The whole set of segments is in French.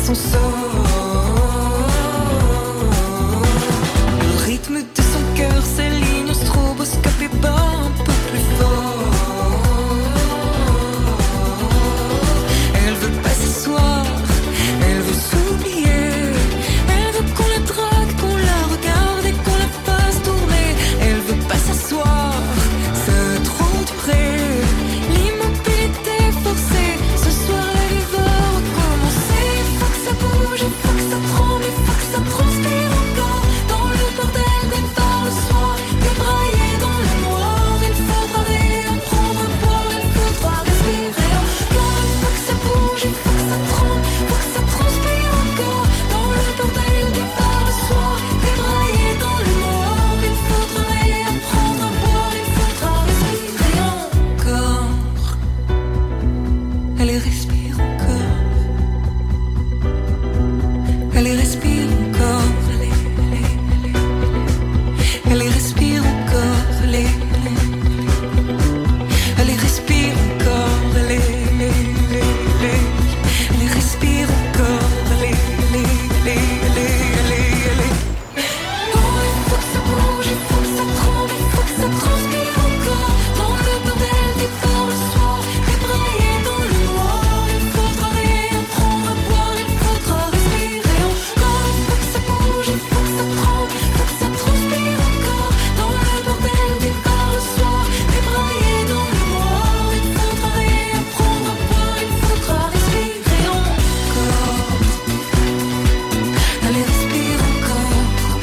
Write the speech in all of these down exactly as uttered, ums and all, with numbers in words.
son sort. Le rythme de son cœur s'aligne au stroboscope et bat un peu plus fort. Elle veut pas s'asseoir, elle veut s'oublier. Elle veut qu'on la drague, qu'on la regarde et qu'on la fasse tourner. Elle veut pas s'asseoir, ça a trop duré. L'immobilité forcée, ce soir la vie va recommencer. Il faut que ça bouge, il faut que ça tremble, il faut que ça transpire encore. Dans le bordel des bars le soir, débraillé dans le noir. Il faudra réapprendre à boire, il faudra respirer encore. Il faut que ça bouge, il faut que ça tremble, il faut que ça transpire encore. Dans le bordel des bars le soir, débraillé dans le noir. Il faudra réapprendre à boire, il faudra respirer encore. Allez, respire encore. Allez, respire encore. Allez, allez, allez, allez. Allez, respire encore. Allez, allez, allez. Allez, respire encore. Allez, allez, allez, allez. Allez, respire encore. Allez, allez, allez, allez, allez, allez. Oh, il faut que ça bouge, il faut que ça tremble, il faut que ça transpire encore. Dans le bordel des bars le soir, débraillé dans le noir. Il faudra réapprendre à boire, il faudra respirer encore. Il faut que ça bouge, il faut que ça tremble, il faut que ça transpire encore. Dans le bordel des bars le soir, débraillé dans le noir. Il faudra réapprendre à boire, il faudra respirer encore. Allez, respire encore.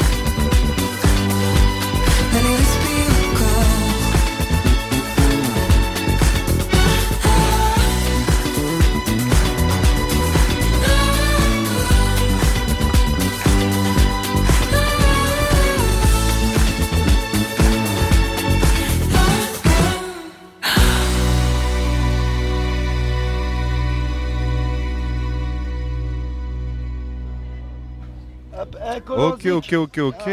Allez, respire encore. Ok, ok, ok, ok.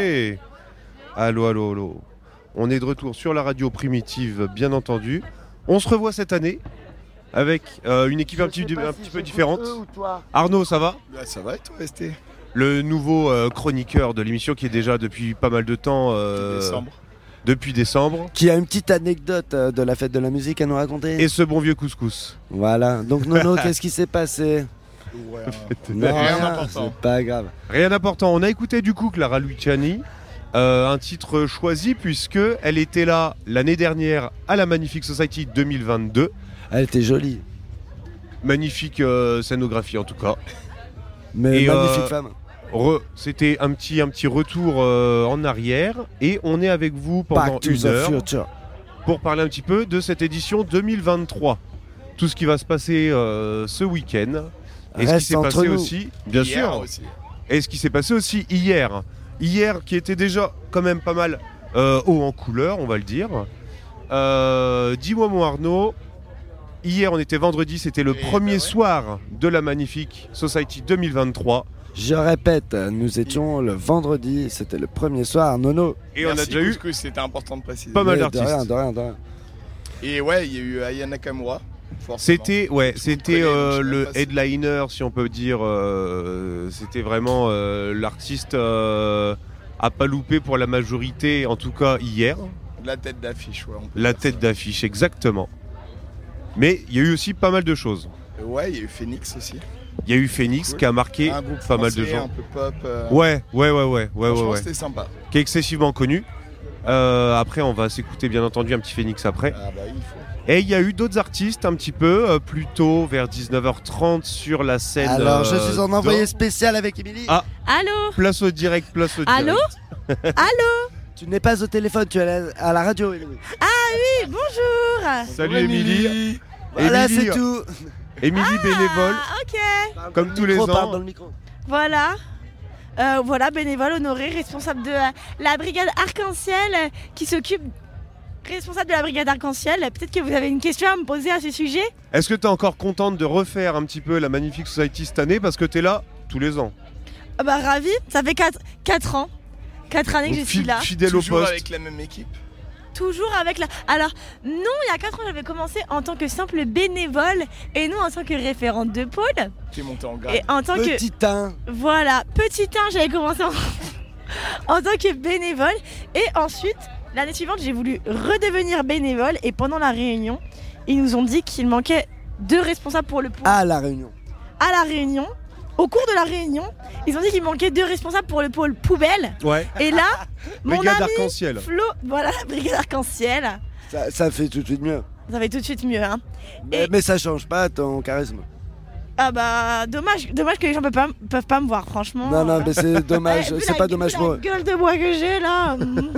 Allô, allô, allô. On est de retour sur la radio primitive, bien entendu. On se revoit cette année avec euh, une équipe un petit, un petit peu différente. Arnaud, ça va ? Bah, ça va et toi, S T ? Le nouveau euh, chroniqueur de l'émission qui est déjà depuis pas mal de temps. Euh, Décembre. Depuis décembre. Qui a une petite anecdote euh, de la fête de la musique à nous raconter. Et ce bon vieux couscous. Voilà. Donc Nono, qu'est-ce qui s'est passé ? Ouais, Non, rien rien, d'important. c'est pas grave. Rien d'important. On a écouté du coup Clara Luciani, euh, un titre choisi puisque elle était là l'année dernière à la Magnifique Society deux mille vingt-deux. Elle était jolie, Magnifique euh, scénographie en tout cas. mais Et, magnifique euh, femme. Re- C'était un petit, un petit retour euh, en arrière et on est avec vous pendant Back to une the heure future. pour parler un petit peu de cette édition deux mille vingt-trois. Tout ce qui va se passer euh, ce week-end. Et ce qui Reste s'est entre passé nous. aussi, bien Hier sûr, aussi. et ce qui s'est passé aussi hier. Hier qui était déjà quand même pas mal euh, haut en couleur, on va le dire. Euh, dis-moi mon Arnaud, hier on était vendredi, c'était le Et premier bah ouais. soir de la Magnifique Society deux mille vingt-trois. Je répète, nous étions le vendredi, c'était le premier soir, Nono. Et on a Merci, déjà eu Couscous, c'était important de préciser. pas mal Mais d'artistes. De rien, de rien, de rien. Et ouais, il y a eu Aya Nakamura. forcément. C'était ouais, Tout le monde c'était connaît, euh, je sais même le pas si- headliner si on peut dire. euh, c'était vraiment euh, l'artiste euh, à pas louper pour la majorité, en tout cas hier. La tête d'affiche, ouais. on peut La dire tête ça. d'affiche, exactement. Mais il y a eu aussi pas mal de choses. Euh, Ouais, il y a eu Phoenix aussi. Il y a eu Phoenix Cool. qui a marqué Un groupe pas mal de français, gens. un peu pop. euh, Ouais, ouais, ouais, ouais, ouais, ouais, Franchement, ouais. c'était sympa. Qui est excessivement connu. Euh, après, on va s'écouter bien entendu un petit Phoenix après. Ah bah il faut. Et il y a eu d'autres artistes un petit peu euh, plus tôt, vers dix-neuf heures trente sur la scène. Alors, je euh, suis en envoyé d'Or. spécial avec Émilie. Ah. Allô? Place au direct, place au Allô? direct. Allô? Tu n'es pas au téléphone, tu es à la, à la radio, Émilie. Oui, bonjour. Salut Émilie. Voilà, Émilie, c'est tout. Émilie bénévole, Ah, ok. comme Dans le tous les micro, parle ans. dans le micro. Voilà. Euh, voilà, bénévole honoré, responsable de euh, la brigade Arc-en-Ciel, euh, qui s'occupe, responsable de la brigade Arc-en-Ciel. Peut-être que vous avez une question à me poser à ce sujet. Est-ce que tu es encore contente de refaire un petit peu la Magnifique Society cette année parce que tu es là tous les ans? Ah bah ravi, ça fait quatre ans. quatre années que Donc, je suis fi- là. Fidèle au Toujours poste. avec la même équipe. toujours avec la... Alors, non, il y a quatre ans, j'avais commencé en tant que simple bénévole et non en tant que référente de pôle. Tu es monté en grade. Et en tant que... Petit teint. Voilà, petit un, j'avais commencé en... en tant que bénévole. Et ensuite, l'année suivante, j'ai voulu redevenir bénévole. Et pendant la réunion, ils nous ont dit qu'il manquait deux responsables pour le pôle. À la Réunion. À la réunion, au cours de la réunion, ils ont dit qu'il manquait deux responsables pour le pôle poubelle. Ouais. Et là, mon Brigade ami arc-en-ciel. Flo, voilà, la brigade arc-en-ciel. Ça, ça fait tout de suite mieux. Ça fait tout de suite mieux, hein. Mais, Et- mais ça change pas ton charisme. Ah bah, dommage, dommage que les gens peuvent pas, peuvent pas me voir, franchement. Non, non, mais c'est dommage. Eh, vu c'est la- pas vu dommage la pour eux. gueule de bois que j'ai là.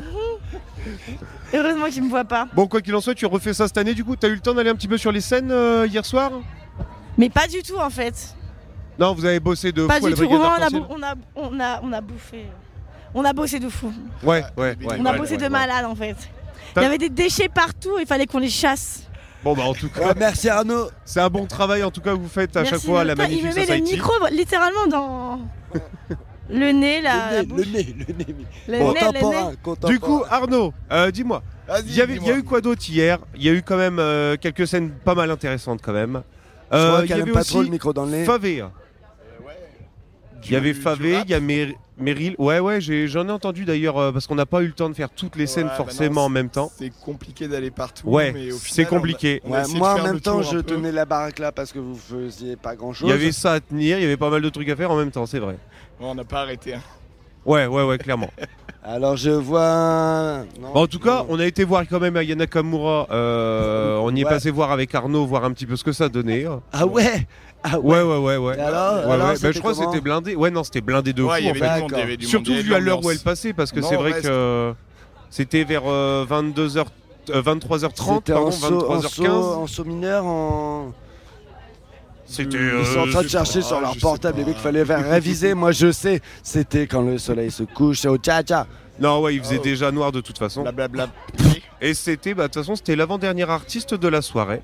Heureusement qu'ils me voient pas. Bon, quoi qu'il en soit, tu refais ça cette année du coup. T'as eu le temps d'aller un petit peu sur les scènes euh, hier soir? Mais pas du tout en fait. Non, vous avez bossé de Pas fou à du la tout. brigade On a, arc-en-ciel. bou- on, a, on, a, on a bouffé. On a bossé de fou. Ouais, ouais, On ouais. On a ouais, bossé ouais, de ouais. malade en fait. T'as- Il y avait des déchets partout, il fallait qu'on les chasse. Bon, bah en tout cas, Ouais, merci Arnaud. c'est un bon travail en tout cas que vous faites à Merci, chaque fois à la Putain, Magnifique Il me met le Society. micro littéralement dans le nez, la, la le, nez, bouche. le nez, le nez. Le Bon, nez, le Contemporain, nez. contemporain. Du coup, Arnaud, euh, dis-moi, Vas-y, il y, avait- il y dis-moi. a eu quoi d'autre hier? Il y a eu quand même euh, quelques scènes pas mal intéressantes quand même. Je Euh, crois il y qu'elle avait aime pas trop aussi le micro dans le nez. Favé. Euh, ouais. Il y avait Du- Favé, du rap. il y a Mer- Meryl. Ouais, ouais, j'ai- j'en ai entendu d'ailleurs euh, parce qu'on n'a pas eu le temps de faire toutes les scènes Ouais, bah forcément non, en même temps. C'est compliqué d'aller partout. Ouais, mais au c'est final, compliqué. on a- on a Ouais, essayé de moi en faire même le temps, tour je un peu. tenais la baraque là parce que vous faisiez pas grand chose. Il y avait ça à tenir, il y avait pas mal de trucs à faire en même temps, c'est vrai. Ouais, on n'a pas arrêté. hein. Ouais, ouais, ouais, clairement. Alors je vois. Non, Bon, en tout cas, non. on a été voir quand même Aya Nakamura. euh, on y est Ouais. passé voir avec Arnaud, voir un petit peu ce que ça donnait. Ah ouais. Ah Ouais, ouais, ouais, ouais. Et alors, Ouais, alors, ouais. Bah, c'était je crois que comment c'était blindé. Ouais, non, c'était blindé de Ouais, fou il y en avait fait. du monde, il y D'accord. avait du monde, Surtout il y avait vu à de l'heure où l'ambiance. elle passait, parce que Non, c'est vrai reste. que euh, c'était vers euh, vingt-deux heures, euh, vingt-trois heures trente, C'était en pardon, saut, en, vingt-trois heures saut, quinze. en saut mineur, en. C'était. Ils sont en euh, train de je sais chercher pas, sur leur je sais portable, les pas. mecs, fallait faire réviser. Moi je sais, c'était quand le soleil se couche, c'est au tcha-tcha. Non, ouais, il faisait Oh. déjà noir de toute façon. Blablabla. Et c'était, bah, de toute façon, c'était l'avant-dernier artiste de la soirée.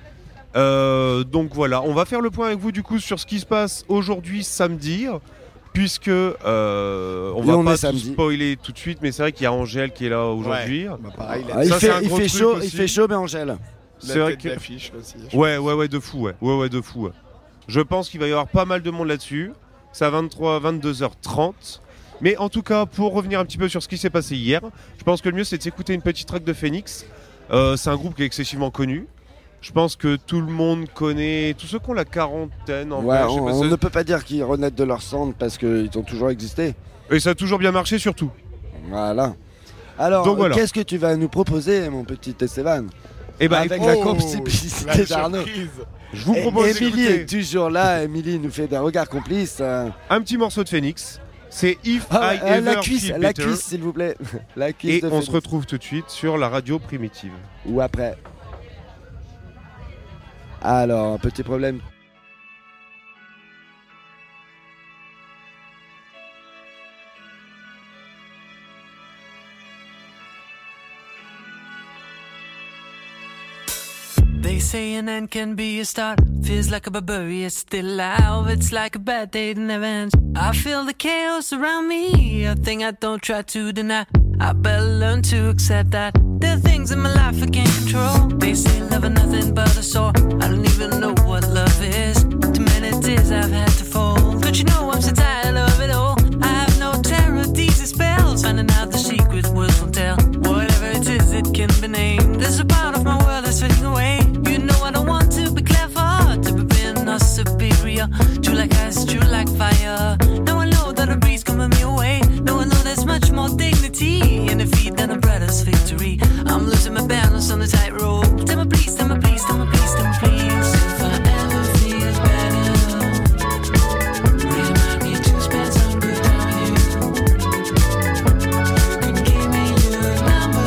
Euh, donc voilà, on va faire le point avec vous du coup sur ce qui se passe aujourd'hui samedi, puisque euh, on Et va on pas est tout samedi. spoiler tout de suite, mais c'est vrai qu'il y a Angèle qui est là aujourd'hui. Bah, pareil, Ah, la, il Ça, c'est fait, un il gros fait truc chaud, aussi. il fait chaud, mais Angèle. la C'est vrai tête que- d'affiche aussi. Ouais, ouais, ouais, de fou, ouais, ouais, ouais, de fou. Ouais. Je pense qu'il va y avoir pas mal de monde là-dessus. C'est à vingt-trois, vingt-deux heures trente. Mais en tout cas, pour revenir un petit peu sur ce qui s'est passé hier, je pense que le mieux c'est de s'écouter une petite track de Phoenix. Euh, c'est un groupe qui est excessivement connu. Je pense que tout le monde connaît, tous ceux qui ont la quarantaine en Ouais, vrai, je sais on, pas, on ça- ne peut pas dire qu'ils renaissent de leur cendre parce qu'ils ont toujours existé. Et ça a toujours bien marché surtout. Voilà. Alors, Donc voilà. qu'est-ce que tu vas nous proposer, mon petit Esteban? Et bah, Avec écoute, la Oh, complicité la d'Arnaud. surprise. je vous Et- propose Émilie d'écouter est toujours là, Émilie nous fait des regards complices. euh. un petit morceau de Phoenix. C'est If Ah, I euh, Ever la cuisse, Feel la Better. cuisse s'il vous plaît. La cuisse Et de on Phoenix. se retrouve tout de suite sur la radio primitive. Ou après. Alors, un petit problème. They say an end can be a start. Feels like a barbarian, it's still alive. It's like a bad day that never ends. I feel the chaos around me, a thing I don't try to deny. I better learn to accept that there are things in my life I can't control. They say love is nothing but a sore. I don't even know what love is. Too many tears I've had to fold. Don't you know I'm so tired of it all? I have no terror, these are spells. Finding out the secret words won't tell. Whatever it is, it can be named. There's a part of my world that's fading away. You know I don't want to be clever, to be being or superior. True like ice, true like fire. Now I know that a breeze coming me away. Now I know there's much more dignity in defeat than a brother's victory. I'm losing my balance on the tightrope. Tell me please, tell me please, tell me please, tell me please. If I ever feel better, remind me to spend some good time with you. You can give me your number.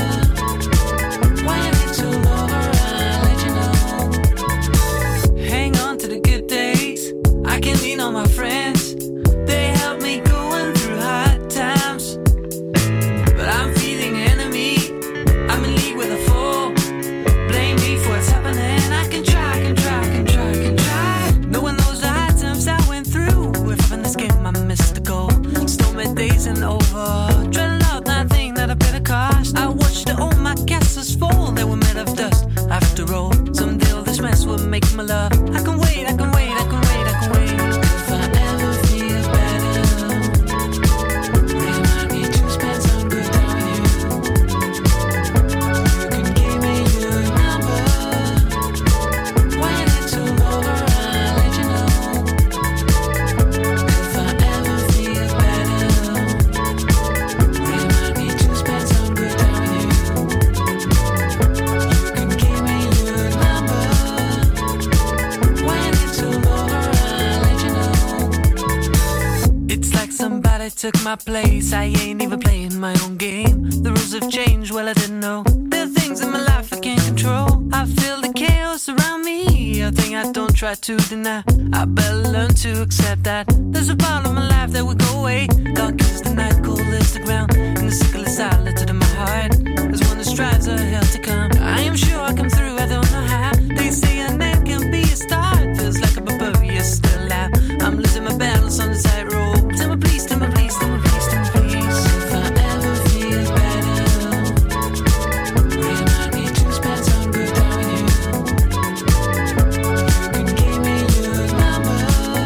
When it's all over, I'll let you know. Hang on to the good days. I can lean on my friends. They help me going through hard times. But I'm feeling enemy. I'm in league with a foe. Blame me for what's happening. I can try, I can try, I can try, I can try. No one knows the hard times I went through. If I'm in this game, I missed the goal. Stormy days and over. Dreading out that thing that I paid the cost. I watched the, oh my I took my place. I ain't even playing my own game. The rules have changed, well I didn't know. There are things in my life I can't control. I feel the chaos around me, a thing I don't try to deny. I better learn to accept that there's a part of my life that will go away. Dark is the night, cold is the ground, and the sickle is silent in my heart. There's one that strives a hell to come. I am sure I come through, I don't know how. They say a name can be a start. Feels like a barbarian still out. I'm losing my battles on the tightrope. Tell me please, tell me please, tell me please, tell me please. If I ever feel better, remind me to spend some good time with you. You can give me your number.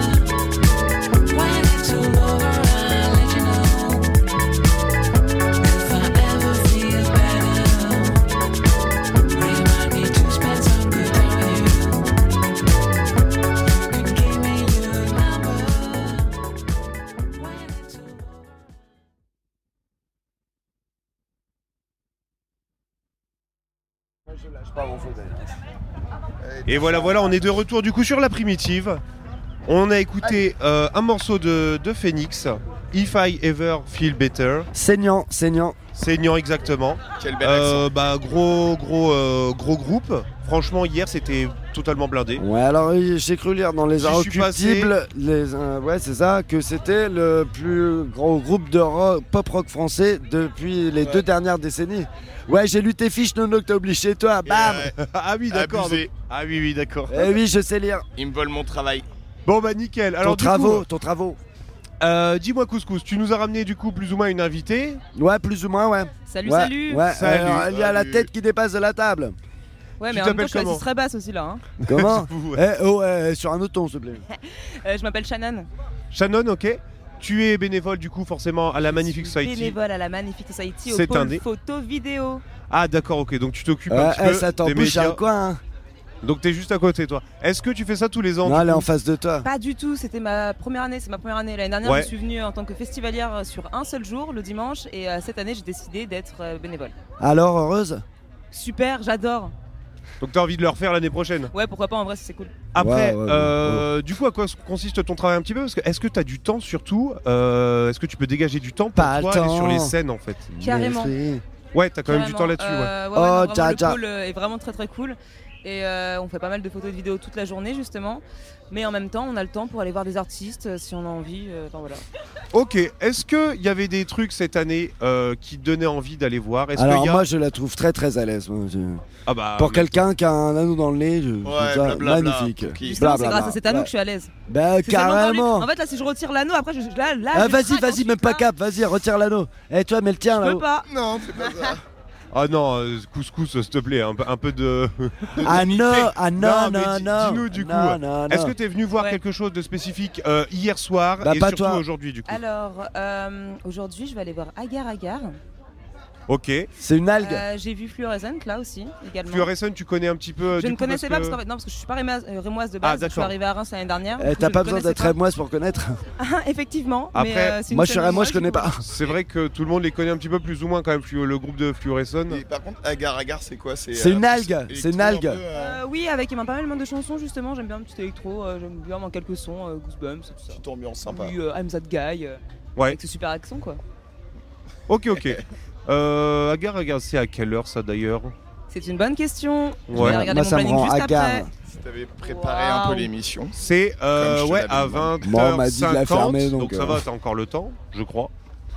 When it's all over, I'll let you know. If I ever feel better, remind me to spend some good time with you. You can give me your number. When it's all over. Et voilà, voilà, on est de retour du coup sur la primitive. On a écouté euh, un morceau de, de Phoenix, If I Ever Feel Better. Saignant, saignant. Saignant exactement. Quel bel accent. Euh, bah gros gros euh, gros groupe. Franchement hier c'était totalement blindé. Ouais, alors euh, j'ai cru lire dans les J'y suis Inrecuptibles, les, euh, ouais, c'est ça, que c'était le plus gros groupe de rock, pop rock français depuis les Ouais. deux dernières décennies. Ouais, j'ai lu tes fiches, Nono, que t'as oublié chez toi, bam. Et, euh, Ah oui d'accord. Abusé. donc- Ah oui oui d'accord. Eh oui, je sais lire. il me vole mon travail. Bon bah nickel. Ton Alors du travaux, coup, ton travaux. euh, dis-moi Couscous, tu nous as ramené du coup plus ou moins une invitée. Ouais, plus ou moins, ouais. Salut, ouais, salut. Ouais, Salut. alors, il y a la Salut. tête qui dépasse de la table. Ouais, Tu mais en même temps, t'appelles je suis comment assise très basse aussi là. Hein. Comment Vous, Eh, oh, eh, sur un autre ton, s'il te plaît. Euh, je m'appelle Shannon. Shannon, ok. Tu es bénévole du coup forcément à la Magnifique Je suis Society. bénévole à la Magnifique Society au C'est un pôle des- photo vidéo. Ah d'accord ok, donc tu t'occupes Euh, un petit eh, peu ça des t'embouche médias. un coin. Hein. Donc t'es juste à côté toi. Est-ce que tu fais ça tous les ans Non, du elle est coup en face de toi. Pas du tout, c'était ma première année, c'est ma première année. L'année dernière, Ouais. je suis venue en tant que festivalière sur un seul jour, le dimanche, et euh, cette année, j'ai décidé d'être euh, bénévole. Alors, heureuse Super, j'adore. Donc t'as envie de le refaire l'année prochaine. Ouais, pourquoi pas, en vrai, c'est cool. Après, Ouais, ouais, ouais, euh, du coup, à quoi consiste ton travail un petit peu Parce que est-ce que t'as du temps surtout euh, Est-ce que tu peux dégager du temps pour Pas toi le aller sur les temps. scènes en fait Carrément. Mais si. Ouais, t'as quand même du Carrément. temps là-dessus. ouais. Euh, ouais, Oh, ouais, non, vraiment, tcha, le tcha. pôle euh, est vraiment très très cool. Et euh, on fait pas mal de photos et de vidéos toute la journée justement. Mais en même temps, on a le temps pour aller voir des artistes euh, si on a envie. euh, Enfin voilà. Ok, est-ce qu'il y avait des trucs cette année euh, qui te donnaient envie d'aller voir Est-ce Alors, qu'il y a... moi, je la trouve très très à l'aise. moi, je- Ah bah, Pour mais- quelqu'un qui a un anneau dans le nez, je trouve Ouais, ça blablabla, magnifique. pour qui Justement, c'est Blablabla. grâce à cet anneau Ouais. que je suis à l'aise. Bah, C'est seulement pour lui. carrément. En fait, là, si je retire l'anneau, après, je, là, là, Ah, je vas-y, craque vas-y, ensuite, même pas hein. cap, vas-y, retire l'anneau. Eh, toi, mets le tien Je là-haut. peux pas. Non, c'est pas ça. Ah non, euh, couscous, s'il te plaît, un, peu- un peu de. Ah non, ah non, Non, mais non, dis- non. dis-nous, du coup, Non, non, Est-ce non. que t'es venu voir Ouais. quelque chose de spécifique euh, hier soir Bah, et pas surtout toi. aujourd'hui du coup Alors, euh, aujourd'hui, je vais aller voir Agar Agar. Ok. C'est une algue. Euh, J'ai vu Fluorescent là aussi, également. Fluorescent, tu connais un petit peu euh, je du ne coup, connaissais pas parce parce que... qu'en fait, non, parce que je suis pas rémoise, euh, rémoise de Ah, base. je suis d'accord. arrivée à Reims l'année dernière. Eh, du coup, T'as je pas ne besoin connaissais d'être pas. rémoise pour connaître. Ah, effectivement. Après, mais, euh, c'est une Moi, je suis scène rémoise, moi, je connais pas. C'est vrai que tout le monde les connaît un petit peu plus ou moins quand même, flu- le groupe de Fluorescent. Et par contre, agar agar, c'est quoi C'est C'est euh, une algue, plus c'est une électro, un algue. peu, euh, Euh, oui, avec pas mal de chansons justement. J'aime bien un petit électro. euh, J'aime bien dans quelques sons, euh, Goosebumps, tout ça. Petite ambiance sympa. Oui, euh, I'm that guy. euh, Ouais. Avec ce super accent quoi. Ok, ok. euh, Agar, Agar, c'est à quelle heure ça d'ailleurs C'est une bonne question. Je Ouais. vais regarder Moi, mon ça me planning rend juste hagard. après. Si t'avais préparé un peu Waouh. l'émission. C'est euh, Comme je te ouais, l'avais à demandé. vingt Bon, heures on m'a dit de la cinquante, fermer, donc, donc, ça euh. va, t'as encore le temps, je crois.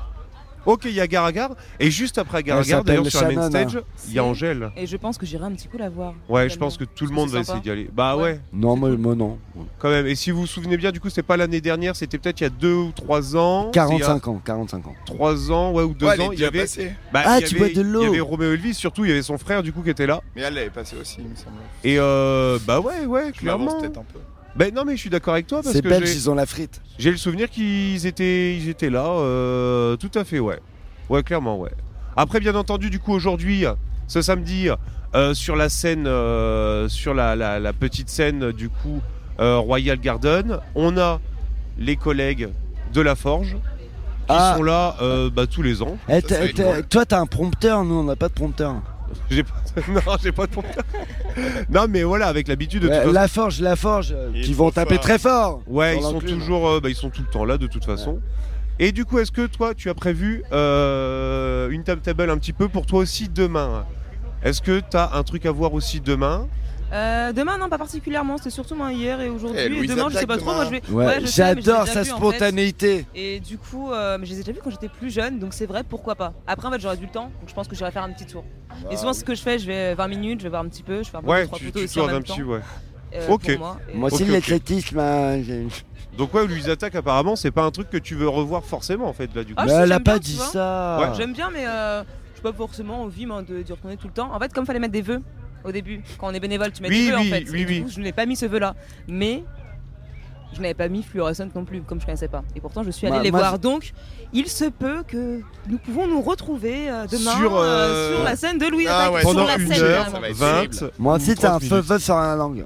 Ok, il y a Agar Agar, et juste après Agar Elle Agar, d'ailleurs s'appelle sur la main Shannon, stage, il y a C'est- Angèle. Et je pense que j'irai un petit coup la voir. Ouais, je également. pense que tout le Parce que monde c'est va sympa. essayer d'y aller. Bah ouais. Ouais. Non, moi, moi non. Quand même. Et si vous vous souvenez bien, du coup, c'était pas l'année dernière, c'était peut-être il y a deux ou trois ans. quarante-cinq ans, quarante-cinq ans. Trois ans, ouais, ou deux Ouais, elle est ans. Il y déjà avait. passée. Bah, Ah, il y tu avait- bois de l'eau. Il y avait Roméo Elvis, surtout, il y avait son frère, du coup, qui était là. Mais elle l'avait passée aussi, il me semble. Et euh, bah ouais, ouais, Je m'avance clairement. peut-être un peu. Bah non, mais je suis d'accord avec toi parce C'est que belge, j'ai- ils ont la frite. j'ai le souvenir qu'ils étaient, ils étaient là. euh, tout à fait, ouais. Ouais, clairement, ouais. Après, bien entendu, du coup, aujourd'hui, ce samedi, euh, sur la scène, euh, sur la, la- la petite scène, du coup, euh, Royal Garden, on a les collègues de la Forge qui Ah. sont là euh, bah, tous les ans. Eh, Ça, t'as- ça va être t'as- drôle. toi, t'as un prompteur, nous, on n'a pas de prompteur. J'ai pas... non, j'ai pas de prompteur. Non, mais voilà, avec l'habitude de Ouais, toute façon. la forge, la forge, euh, Il est qui vont trop taper fort. très fort. Ouais, sur ils sont l'enclume. toujours, euh, bah, ils sont tout le temps là, de toute façon. Et du coup, est-ce que toi, tu as prévu euh, une timetable un petit peu pour toi aussi demain? Est-ce que tu as un truc à voir aussi demain? Euh, demain, non, pas particulièrement. C'était surtout moi hier et aujourd'hui. Eh, et Louise demain, je sais pas attaque trop. Moi, je vais. Ouais, Ouais, je sais, mais je les ai j'adore déjà sa vus, en fait. spontanéité. Et du coup, euh, mais je les ai déjà vus quand j'étais plus jeune, donc c'est vrai, pourquoi pas. Après, en fait, j'aurais du temps, donc je pense que j'irai faire un petit tour. Et souvent, ce que je fais, je vais vingt minutes, je vais voir un petit peu, je fais un peu Ouais, trois tu, photos tu aussi en tournes même un temps. petit, ouais. euh, Ok. pour moi. Et- Moi aussi, Ok, ok. l'éclectisme, hein, j'ai- Donc ouais, Louise Attaque, apparemment, c'est pas un truc que tu veux revoir forcément, en fait, là, du coup. Ah, mais si, elle a j'aime pas bien, dit tu vois. ça. Ouais. J'aime bien, mais euh, je suis pas forcément envie moi, de d'y retourner tout le temps. En fait, comme fallait mettre des vœux au début, quand on est bénévole, tu mets Oui, des vœux oui, en fait. oui, Et oui. Du coup, je n'ai pas mis ce vœu-là, mais je n'avais pas mis fluorescent non plus, comme je connaissais pas. Et pourtant, je suis allée Moi- les moi, voir. je- Donc, il se peut que nous pouvons nous retrouver euh, demain Sur, euh, euh, sur la scène de Louis Ah Attaque. ouais, sur Pendant la une scène, heure, ça va carrément. être vingt. terrible. Moi aussi, t'as un trente feu minutes. feu sur la langue.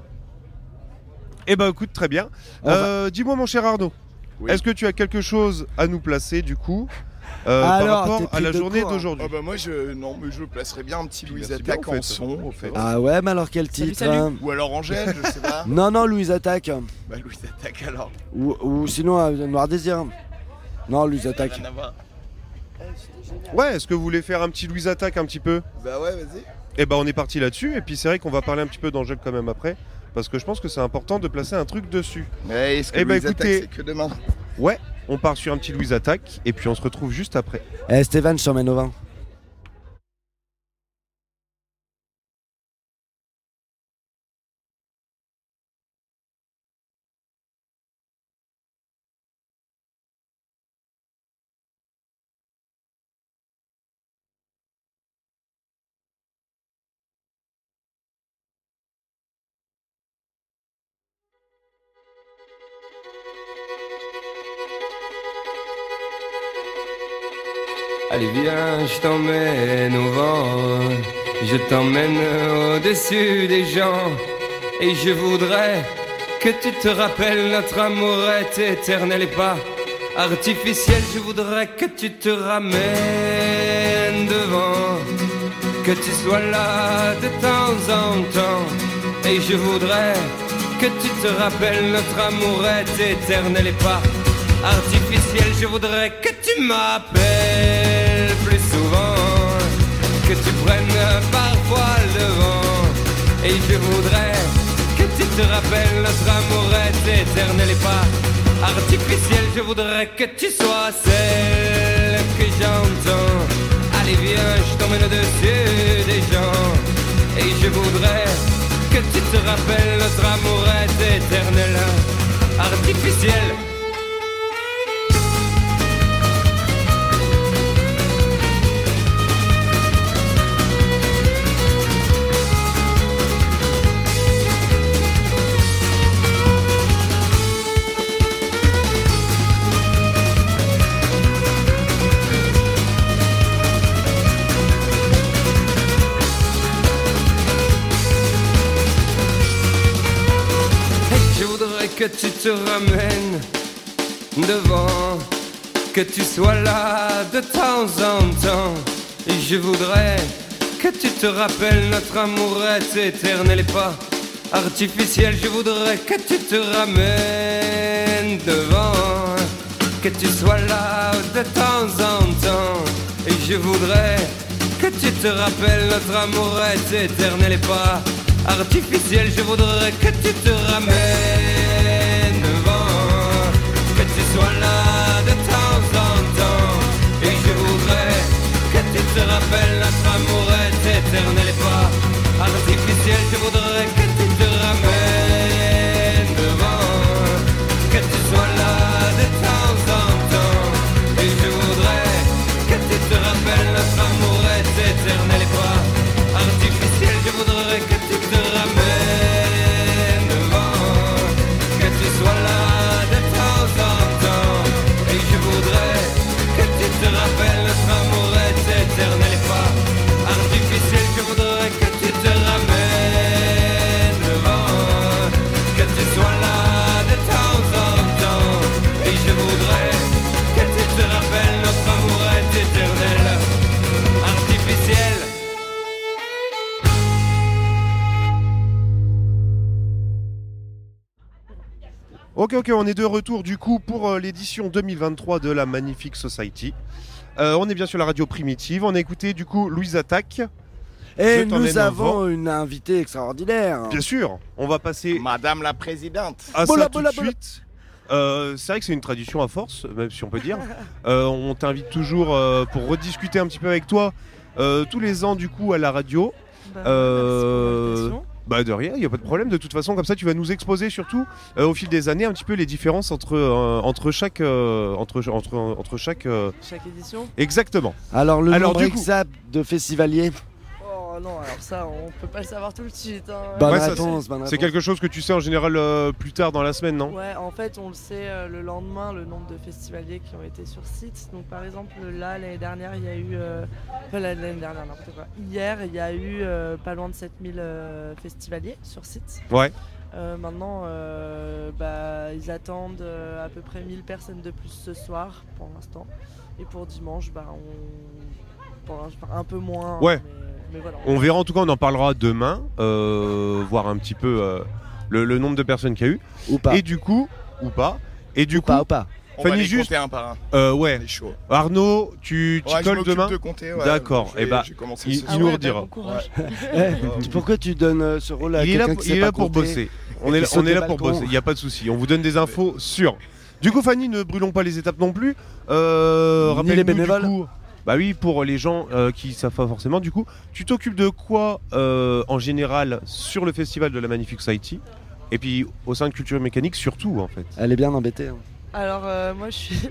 Eh ben écoute, très bien. On va- Euh, Dis-moi mon cher Arnaud, Oui. est-ce que tu as quelque chose à nous placer du coup euh, Alors, par t'es rapport à pris la de journée court. d'aujourd'hui? Oh bah moi je non mais je placerais bien un petit Louise Merci bien, Attaque en fait. en son au fait. Ah ouais, mais alors quel Salut, titre salut. hein Ou alors Angèle, je sais pas. Non, non, Louise Attaque. Bah Louise Attaque alors. Ou, ou sinon, euh, Noir Désir. Non, Louise Attaque. Rien à voir. Ouais, est-ce que vous voulez faire un petit Louise Attaque un petit peu? Bah ouais, vas-y. Eh ben on est parti là-dessus, et puis c'est vrai qu'on va parler un petit peu d'Angèle quand même après, parce que je pense que c'est important de placer un truc dessus. Mais est-ce que Eh bah, Louise écoutez- Attaque c'est que demain? Ouais, on part sur un petit Louise Attaque, et puis on se retrouve juste après. Eh, Stéphane, je t'emmène au vin. Allez viens, je t'emmène au vent, je t'emmène au-dessus des gens, et je voudrais que tu te rappelles notre amour est éternel et pas artificiel. Je voudrais que tu te ramènes devant, que tu sois là de temps en temps, et je voudrais que tu te rappelles notre amour est éternel et pas artificiel. Je voudrais que tu m'appelles plus souvent, que tu prennes parfois le vent, et je voudrais que tu te rappelles notre amour est éternel et pas artificiel. Je voudrais que tu sois celle que j'entends. Allez viens, je t'emmène au-dessus des gens, et je voudrais que tu te rappelles notre amour est éternel, artificiel. Je voudrais que tu te ramènes devant, que tu sois là de temps en temps. Et je voudrais que tu te rappelles notre amour est éternel et pas artificiel. Je voudrais que tu te ramènes devant, que tu sois là de temps en temps. Et je voudrais que tu te rappelles notre amour est éternel et pas artificiel. Je voudrais que tu te ramènes devant, que tu sois là de temps en temps. Et je voudrais que tu te rappelles notre amour est éternel et pas artificiel. Je voudrais que tu te ramènes devant, que tu sois là de temps en temps. Et je voudrais que tu te rappelles notre amour est éternel et pas artificiel. Je voudrais que tu te ramènes devant, que tu sois là de temps en temps. Ok, ok, on est de retour du coup pour euh, l'édition deux mille vingt-trois de la Magnifique Society. Euh, on est bien sur la radio primitive. On a écouté du coup Louise Attaque. Et Je t'emmène nous au avons vent. une invitée extraordinaire. Bien sûr, on va passer Madame la présidente. à Bola, ça tout bola, de bola. suite. Euh, c'est vrai que c'est une tradition à force, même si on peut dire. Euh, on t'invite toujours euh, pour rediscuter un petit peu avec toi euh, tous les ans du coup à la radio. Bah, Euh, merci pour l'invitation. Bah de rien, il n'y a pas de problème. De toute façon, comme ça, tu vas nous exposer surtout euh, au fil des années un petit peu les différences entre, euh, entre chaque... euh, entre, entre, entre chaque euh, Chaque édition. Exactement. Alors le Alors, nombre du coup- exact de festivaliers. Oh non, alors ça, on peut pas le savoir tout de suite. Hein. Bonne Ouais, ça, réponse, bonne C'est réponse. quelque chose que tu sais en général euh, plus tard dans la semaine, non? Ouais, en fait, on le sait euh, le lendemain, le nombre de festivaliers qui ont été sur site. Donc, par exemple, là, l'année dernière, il y a eu. Euh... Enfin, l'année dernière, n'importe quoi. Hier, il y a eu euh, pas loin de sept mille euh, festivaliers sur site. Ouais. Euh, maintenant, euh, bah, ils attendent euh, à peu près mille personnes de plus ce soir, pour l'instant. Et pour dimanche, bah, on. Pour un, un peu moins. Ouais. Mais, mais voilà. On verra, en tout cas, on en parlera demain, euh, voir un petit peu euh, le, le nombre de personnes qu'il y a eu. Ou pas. Et du coup, ou pas. Et du Ou coup, pas, ou pas. On Fanny, va les juste- compter un par un. euh, ouais, On est chaud. Arnaud, tu t'y Ouais, je colles m'occupe demain de compter, ouais. D'accord, J'ai- et bah, j'ai commencé il- ce il soir. nous ouais, redira. bah, bon courage. Eh, pourquoi tu donnes euh, ce rôle à Il est là, quelqu'un pour- qui il sait est pas là pour compter bosser. On et est, qui là- saute on est des là pour balcons. bosser, il n'y a pas de souci. On vous donne des infos sûres. Du coup, Fanny, ne brûlons pas les étapes non plus. Euh, Ni rappelle-nous, les bénévoles. du coup, bah oui, pour les gens euh, qui savent pas forcément, du coup, tu t'occupes de quoi euh, en général sur le festival de la Magnifique Society et puis au sein de Culture et Mécanique surtout en fait. Elle est bien embêtée. hein. Alors, euh, moi, je suis.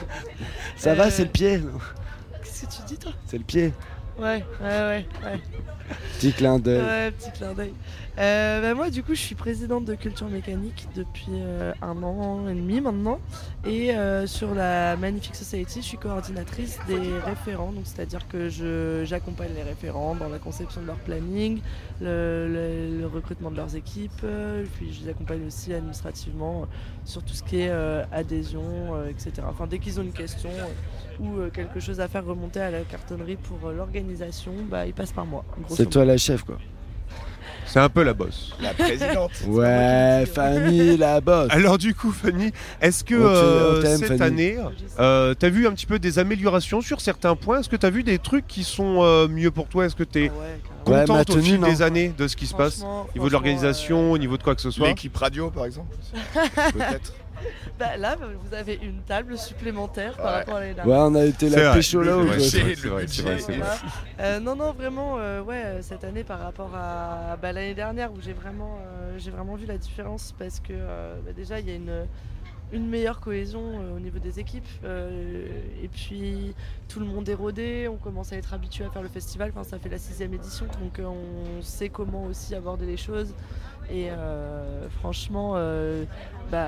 Ça va, Euh, c'est le pied. Qu'est-ce que tu dis, toi? C'est le pied. Ouais, ouais, ouais, ouais. Petit clin d'œil. Ouais, petit clin d'œil. Euh, bah, moi, du coup, je suis présidente de Culture Mécanique depuis euh, un an et demi maintenant. Et euh, sur la Magnifique Society, je suis coordinatrice des référents. Donc, c'est-à-dire que je, j'accompagne les référents dans la conception de leur planning, le, le- le recrutement de leurs équipes. euh, Puis, je les accompagne aussi administrativement euh, sur tout ce qui est euh, adhésion, euh, et cetera. Enfin, dès qu'ils ont une question euh, ou euh, quelque chose à faire remonter à la cartonnerie pour euh, l'organisation, bah, ils passent par moi. grosso C'est toi la chef, quoi. C'est un peu la bosse. La présidente. Ouais, qui le dis, Fanny, la bosse. Alors du coup, Fanny, est-ce que On te- euh, on t'aime, cette Fanny. année, euh, t'as vu un petit peu des améliorations sur certains points? Est-ce que t'as vu des trucs qui sont euh, mieux pour toi? Est-ce que t'es Ah ouais, carrément. Ouais, ma contente au tenue, fil non. des années de ce qui se passe Franchement- au niveau de franchement, l'organisation, au niveau de quoi que ce soit? L'équipe radio, par exemple. Peut-être. euh, bah, là, vous avez une table supplémentaire par Ouais. rapport à l'année Ouais, dernière. on a été C'est la vrai. pécho là Le où Ouais, budget, c'est vrai, le c'est vrai, c'est budget. vrai, c'est vrai. Voilà. Euh, non, non, vraiment, euh, ouais, euh, cette année par rapport à bah, l'année dernière où j'ai vraiment, euh, j'ai vraiment vu la différence parce que euh, bah, déjà il y a une, une meilleure cohésion euh, au niveau des équipes euh, et puis tout le monde est rodé, on commence à être habitué à faire le festival, enfin, ça fait la sixième édition donc euh, on sait comment aussi aborder les choses et euh, franchement, euh, bah,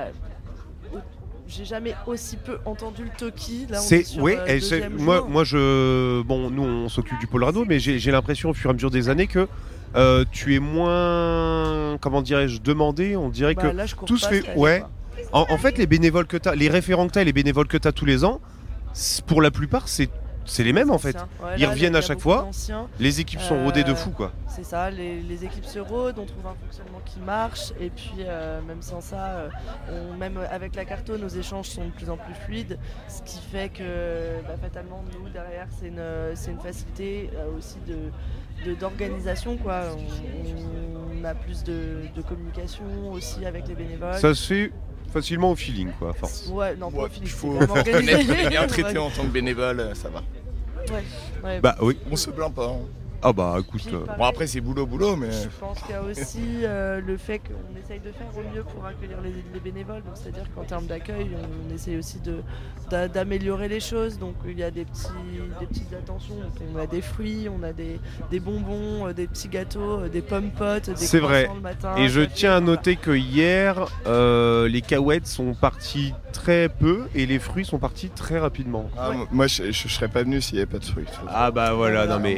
j'ai jamais aussi peu entendu le Toki. Là, on est C'est sur, oui, euh, et c'est- deuxième moi, jour. moi je bon, nous on s'occupe du pôle radio, mais j'ai j'ai l'impression au fur et à mesure des années que euh, tu es moins, comment dirais-je, demandé. On dirait Bah, que là, je cours tout se pas fait- cette année, ouais. quoi. en, en fait les bénévoles que t'as, les référents que t'as, et les bénévoles que t'as tous les ans, c'est- pour la plupart c'est c'est les mêmes en fait. Anciens. Ouais, Ils là, reviennent il y a à chaque beaucoup fois. d'anciens. Les équipes sont rodées de fou quoi. C'est ça, les, les équipes se rôdent, on trouve un fonctionnement qui marche, et puis euh, même sans ça, euh, on- même avec la carto, nos échanges sont de plus en plus fluides, ce qui fait que bah, fatalement, nous, derrière, c'est une, c'est une facilité euh, aussi de, de- d'organisation, quoi. On, on a plus de, de communication aussi avec les bénévoles. Ça se fait facilement au feeling quoi, à force. Ouais, non, pas Ouais, au feeling, il c'est faut quand même organisé. connaître et bien traité en tant que bénévole, euh, ça va. Ouais, ouais. Bah oui. On se plaint pas. hein. Ah bah écoute. Puis, euh, pareil, Bon, après, c'est boulot, boulot, mais. Je pense qu'il y a aussi euh, le fait qu'on essaye de faire au mieux pour accueillir les, les bénévoles. Donc, c'est-à-dire qu'en termes d'accueil, on essaye aussi de, d'a- d'améliorer les choses. Donc il y a des, petits, des petites attentions. Donc, on a des fruits, on a des, des bonbons, euh, des petits gâteaux, euh, des pommes potes, des C'est vrai. croissants le matin. Et je café, tiens à voilà. noter que hier, euh, les cacahuètes sont parties très peu et les fruits sont partis très rapidement. Ah, Ouais. m- Moi, je, je, je serais pas venu s'il n'y avait pas de fruits. Ah bah voilà, Voilà. non mais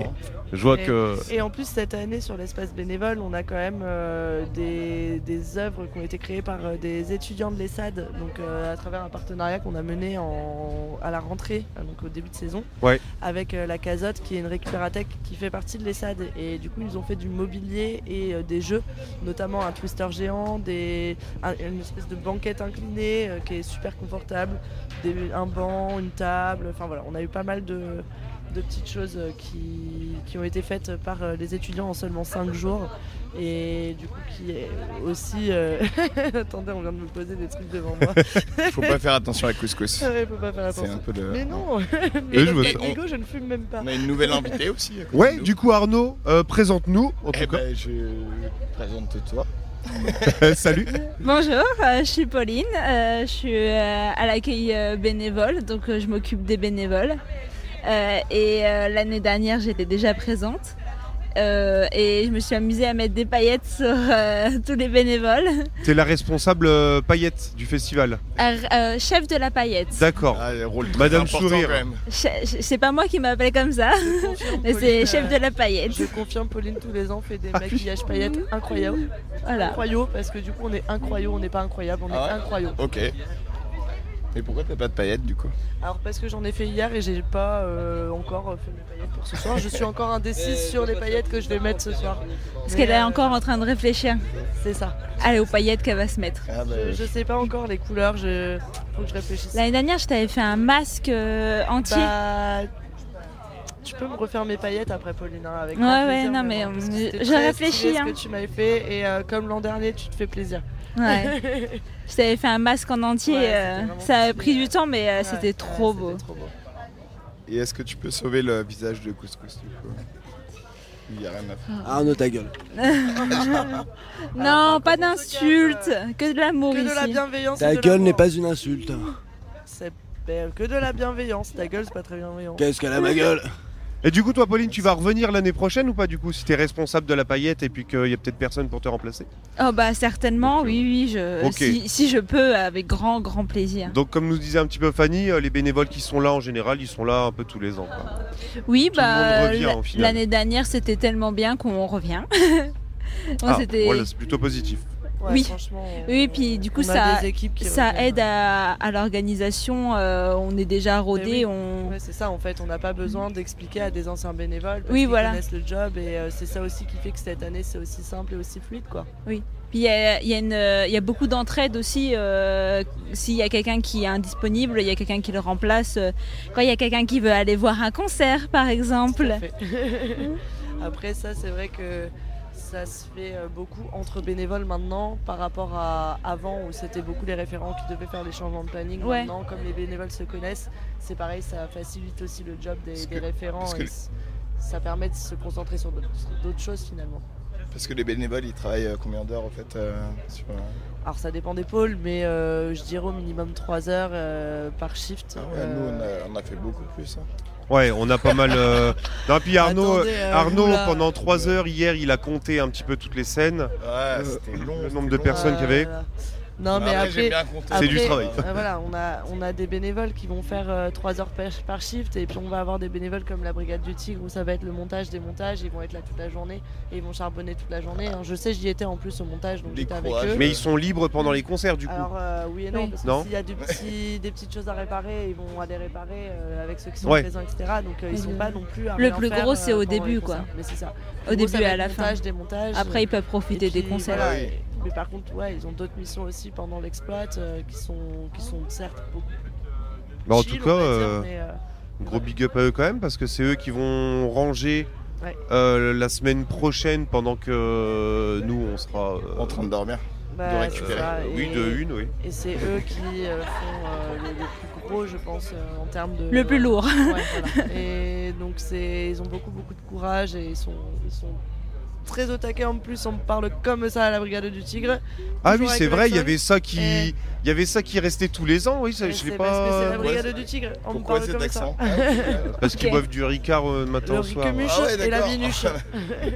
Je vois et, que... Et en plus, cette année, sur l'espace bénévole, on a quand même euh, des, des œuvres qui ont été créées par euh, des étudiants de l'E S A D, donc euh, à travers un partenariat qu'on a mené en, à la rentrée, euh, donc au début de saison, ouais. avec euh, la Cazotte, qui est une récupératech qui fait partie de l'E S A D. Et du coup, ils ont fait du mobilier et euh, des jeux, notamment un twister géant, des, un, une espèce de banquette inclinée euh, qui est super confortable, des, un banc, une table, enfin voilà, on a eu pas mal de... de petites choses qui, qui ont été faites par les étudiants en seulement cinq jours et du coup qui est aussi euh... attendez, on vient de me poser des trucs devant moi. Faut pas faire attention à la couscous. Ouais, faut pas faire attention. C'est un peu de... Mais non. Mais Et je veux... Hugo, je ne fume même pas. On a une nouvelle invitée aussi. Ouais, du coup Arnaud, euh, présente-nous en eh tout ben, cas. Je présente toi. Salut. Bonjour, euh, je suis Pauline, euh, je suis euh, à l'accueil euh, bénévole, donc euh, je m'occupe des bénévoles. Euh, et euh, l'année dernière, j'étais déjà présente euh, et je me suis amusée à mettre des paillettes sur euh, tous les bénévoles. T'es la responsable euh, paillette du festival. Euh, euh, chef de la paillette. D'accord. Ah, rôle Madame important, Sourire. quand même. Che- c'est pas moi qui m'appelle comme ça, mais c'est chef de la paillette. Je confirme, Pauline tous les ans fait des Ah, maquillages paillettes incroyables. Voilà. Incroyables parce que du coup on est incroyable, on n'est pas incroyable, on Ah ouais est incroyable. Ok. Mais pourquoi t'as pas de paillettes du coup? Alors parce que j'en ai fait hier et j'ai pas euh, encore fait mes paillettes pour ce soir. Je suis encore indécise sur les paillettes que je vais mettre ce soir. Parce Mais, qu'elle est euh, encore en train de réfléchir. C'est ça. Allez, aux paillettes qu'elle va se mettre. Ah bah, Je, je sais pas encore les couleurs, je... faut que je réfléchisse. L'année dernière, je t'avais fait un masque euh, entier. Bah, tu peux me refaire mes paillettes après, Pauline, hein, avec Ouais, grand ouais, plaisir, non, mais mais bon, parce on- que c'était je très réfléchis, stylé hein. ce que tu m'avais fait et euh, comme l'an dernier, tu te fais plaisir. Ouais. Je t'avais fait un masque en entier. Ouais, c'était euh, vraiment ça a stylé, pris ouais. du temps, mais euh, Ouais, c'était ouais, trop beau. c'était trop beau. Et est-ce que tu peux sauver le visage de couscous du coup? Il y a rien à faire. Arnaud, ta gueule. Non, Alors, pas par contre, d'insultes, que de l'amour Que de la ici. bienveillance. et Ta de gueule l'amour. n'est pas une insulte. C'est belle, que de la bienveillance. Ta gueule, c'est pas très bienveillant. Qu'est-ce qu'elle a ma gueule? Et du coup toi Pauline, tu vas revenir l'année prochaine ou pas du coup si t'es responsable de la paillette et puis qu'il y a peut-être personne pour te remplacer? Oh bah certainement, oui, oui, je, Ok. si, si je peux, avec grand, grand plaisir. Donc comme nous disait un petit peu Fanny, euh, les bénévoles qui sont là en général, ils sont là un peu tous les ans. Quoi. Oui, Tout le bah monde revient, l- au final. l'année dernière, c'était tellement bien qu'on revient. Bon, Ah, c'était... voilà, c'est plutôt positif. Ouais, Oui. franchement, Oui, puis du coup, on a ça, des équipes qui ça reviennent. aide à, à l'organisation. euh, on est déjà rodé. oui. On... Ouais, c'est ça, en fait, on n'a pas besoin d'expliquer à des anciens bénévoles parce Oui, qu'ils voilà. connaissent le job et euh, c'est ça aussi qui fait que cette année c'est aussi simple et aussi fluide, quoi. Puis il y a, il y a une- il y a beaucoup d'entraide aussi. euh, S'il y a quelqu'un qui est indisponible, il y a quelqu'un qui le remplace. euh, Quand il y a quelqu'un qui veut aller voir un concert, par exemple. Tout à fait. Après ça, c'est vrai que ça se fait euh, beaucoup entre bénévoles maintenant par rapport à avant où c'était beaucoup les référents qui devaient faire les changements de planning. Ouais. Maintenant, comme les bénévoles se connaissent, c'est pareil, ça facilite aussi le job des, Parce des que- référents parce que et le- c- ça permet de se concentrer sur d'autres d'autres choses finalement. Parce que les bénévoles ils travaillent euh, combien d'heures en fait euh, sur, euh, Alors ça dépend des pôles, mais euh, je dirais au minimum trois heures euh, par shift. Ah ouais, nous on a, on a fait beaucoup plus. hein. Ouais, on a pas mal. Euh... Non, puis Arnaud, Attendez, euh, Arnaud vous, là- pendant trois heures hier, il a compté un petit peu toutes les scènes. Ouais, Euh, c'était long. le c'était nombre de long. personnes qu'il y avait. Voilà. Non mais Après, après, j'ai bien compté. C'est du après, travail. euh, voilà, on a, on a des bénévoles qui vont faire euh, trois heures par, par shift et puis on va avoir des bénévoles comme la Brigade du Tigre où ça va être le montage des montages, ils vont être là toute la journée et ils vont charbonner toute la journée. hein. Je sais, j'y étais en plus au montage donc Les j'étais avec courages. eux. Mais ils sont libres pendant les concerts du coup. Alors euh, oui et non, Oui. parce que Non. s'il y a du petit- des petites choses à réparer, ils vont aller réparer euh, avec ceux qui sont Ouais. présents, et cetera. Donc euh, ils Mais sont le- pas non plus à le rien plus faire, gros, c'est au pendant les début, quoi. concerts. Mais c'est ça. Au Le gros, début ça et va à être la fin. montage, démontage. Après, ils peuvent profiter Et des puis, concerts. voilà, Oui. et- mais par contre, ouais, ils ont d'autres missions aussi pendant l'exploit euh, qui, sont, qui sont certes beaucoup plus Bah, en chill, tout cas, on va dire, euh, mais, euh, gros big up à eux quand même parce que c'est eux qui vont ranger Ouais. euh, la semaine prochaine pendant que euh, nous on sera euh, En train de dormir. bah, de récupérer. c'est ça, euh, oui et- de une oui. Et c'est eux qui euh, font euh, le, le plus gros, je pense, euh, en termes de. Le plus lourd. Ouais, voilà. Et donc, c'est, ils ont beaucoup, beaucoup de courage et ils sont, ils sont très au taquet en plus. On me parle comme ça à la Brigade du Tigre. Ah oui Toujours c'est avec vrai, il y l'accent. avait ça qui Et- il y avait ça qui restait tous les ans oui ça, Et je sais c'est parce que c'est pas la Brigade du Tigre. On me Pourquoi parle cet comme accent ça. Ah, oui, euh, parce qu'ils Ok. boivent du Ricard euh, matin Le au soir. riquemuche Ah ouais, et la d'accord. vinuche.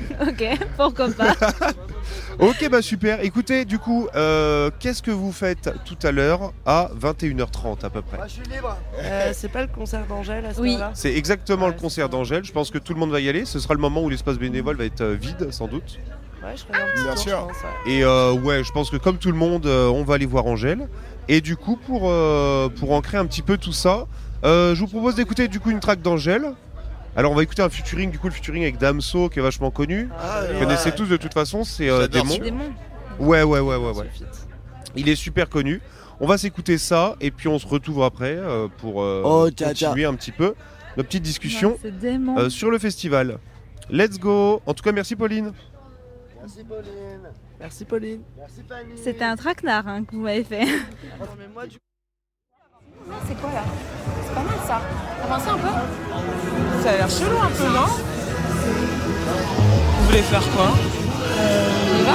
Ok, pourquoi pas. Ok, bah super. Écoutez, du coup, euh, qu'est-ce que vous faites tout à l'heure à vingt et une heures trente à peu près? Moi, je suis libre. Euh, c'est pas le concert d'Angèle à ce Oui. moment-là? C'est exactement Ouais, le concert d'Angèle. Je pense que tout le monde va y aller. Ce sera le moment où l'espace bénévole va être euh, vide, sans doute. Ouais, je ferai un petit Bien tour, sûr. je pense, ouais. Et euh, ouais, je pense que comme tout le monde, euh, on va aller voir Angèle. Et du coup, pour, euh, pour ancrer un petit peu tout ça, euh, je vous propose d'écouter du coup une track d'Angèle. Alors on va écouter un featuring, du coup le featuring avec Damso qui est vachement connu. Ah, Vous ouais. connaissez tous de toute façon, c'est euh, J'adore Démon. celui-là. Démon. Ouais, ouais, ouais, ouais, ouais. Suffit. Il est super connu. On va s'écouter ça et puis on se retrouve après euh, pour euh, Oh, tcha, tcha. continuer un petit peu notre petite discussion Non, c'est Démon. euh, sur le festival. Let's go. En tout cas, merci Pauline. Merci Pauline. Merci Pauline. Merci Fanny. C'était un traquenard hein, que vous m'avez fait. Non, mais moi, du C'est quoi là? C'est pas mal ça. Avancez un peu. Ça a l'air chelou un peu, non? Vous voulez faire quoi? On y va?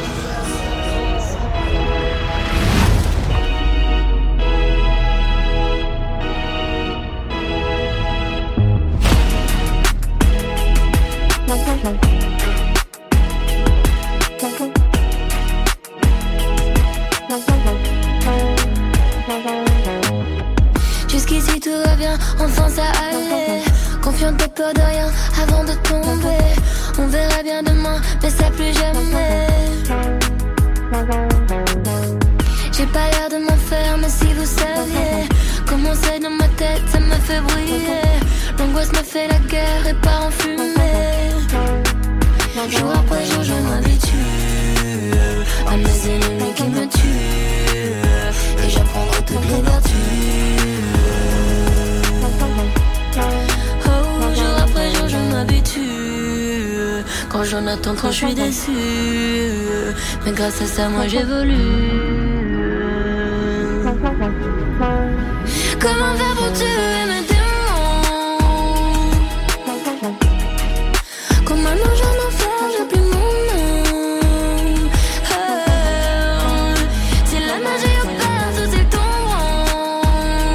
Jusqu'ici tout va bien, enfin ça allait. Confiante, pas peur de rien avant de tomber. On verra bien demain, mais ça plus jamais. J'ai pas l'air de m'en faire, mais si vous saviez comment c'est dans ma tête, ça me fait briller. L'angoisse me fait la guerre et part en fumée. Jour après jour, je m'habitue à mes ennemis qui me tuent. Et j'apprendrai toutes les vertus. Oh, jour après jour, je m'habitue. Quand j'en attends trop, je suis déçue. Mais grâce à ça, moi j'évolue. Comment faire pour tuer mes démons? Comme un ange en enfer, j'ai plus mon nom. Oh, si la magie opère, tout est tombant.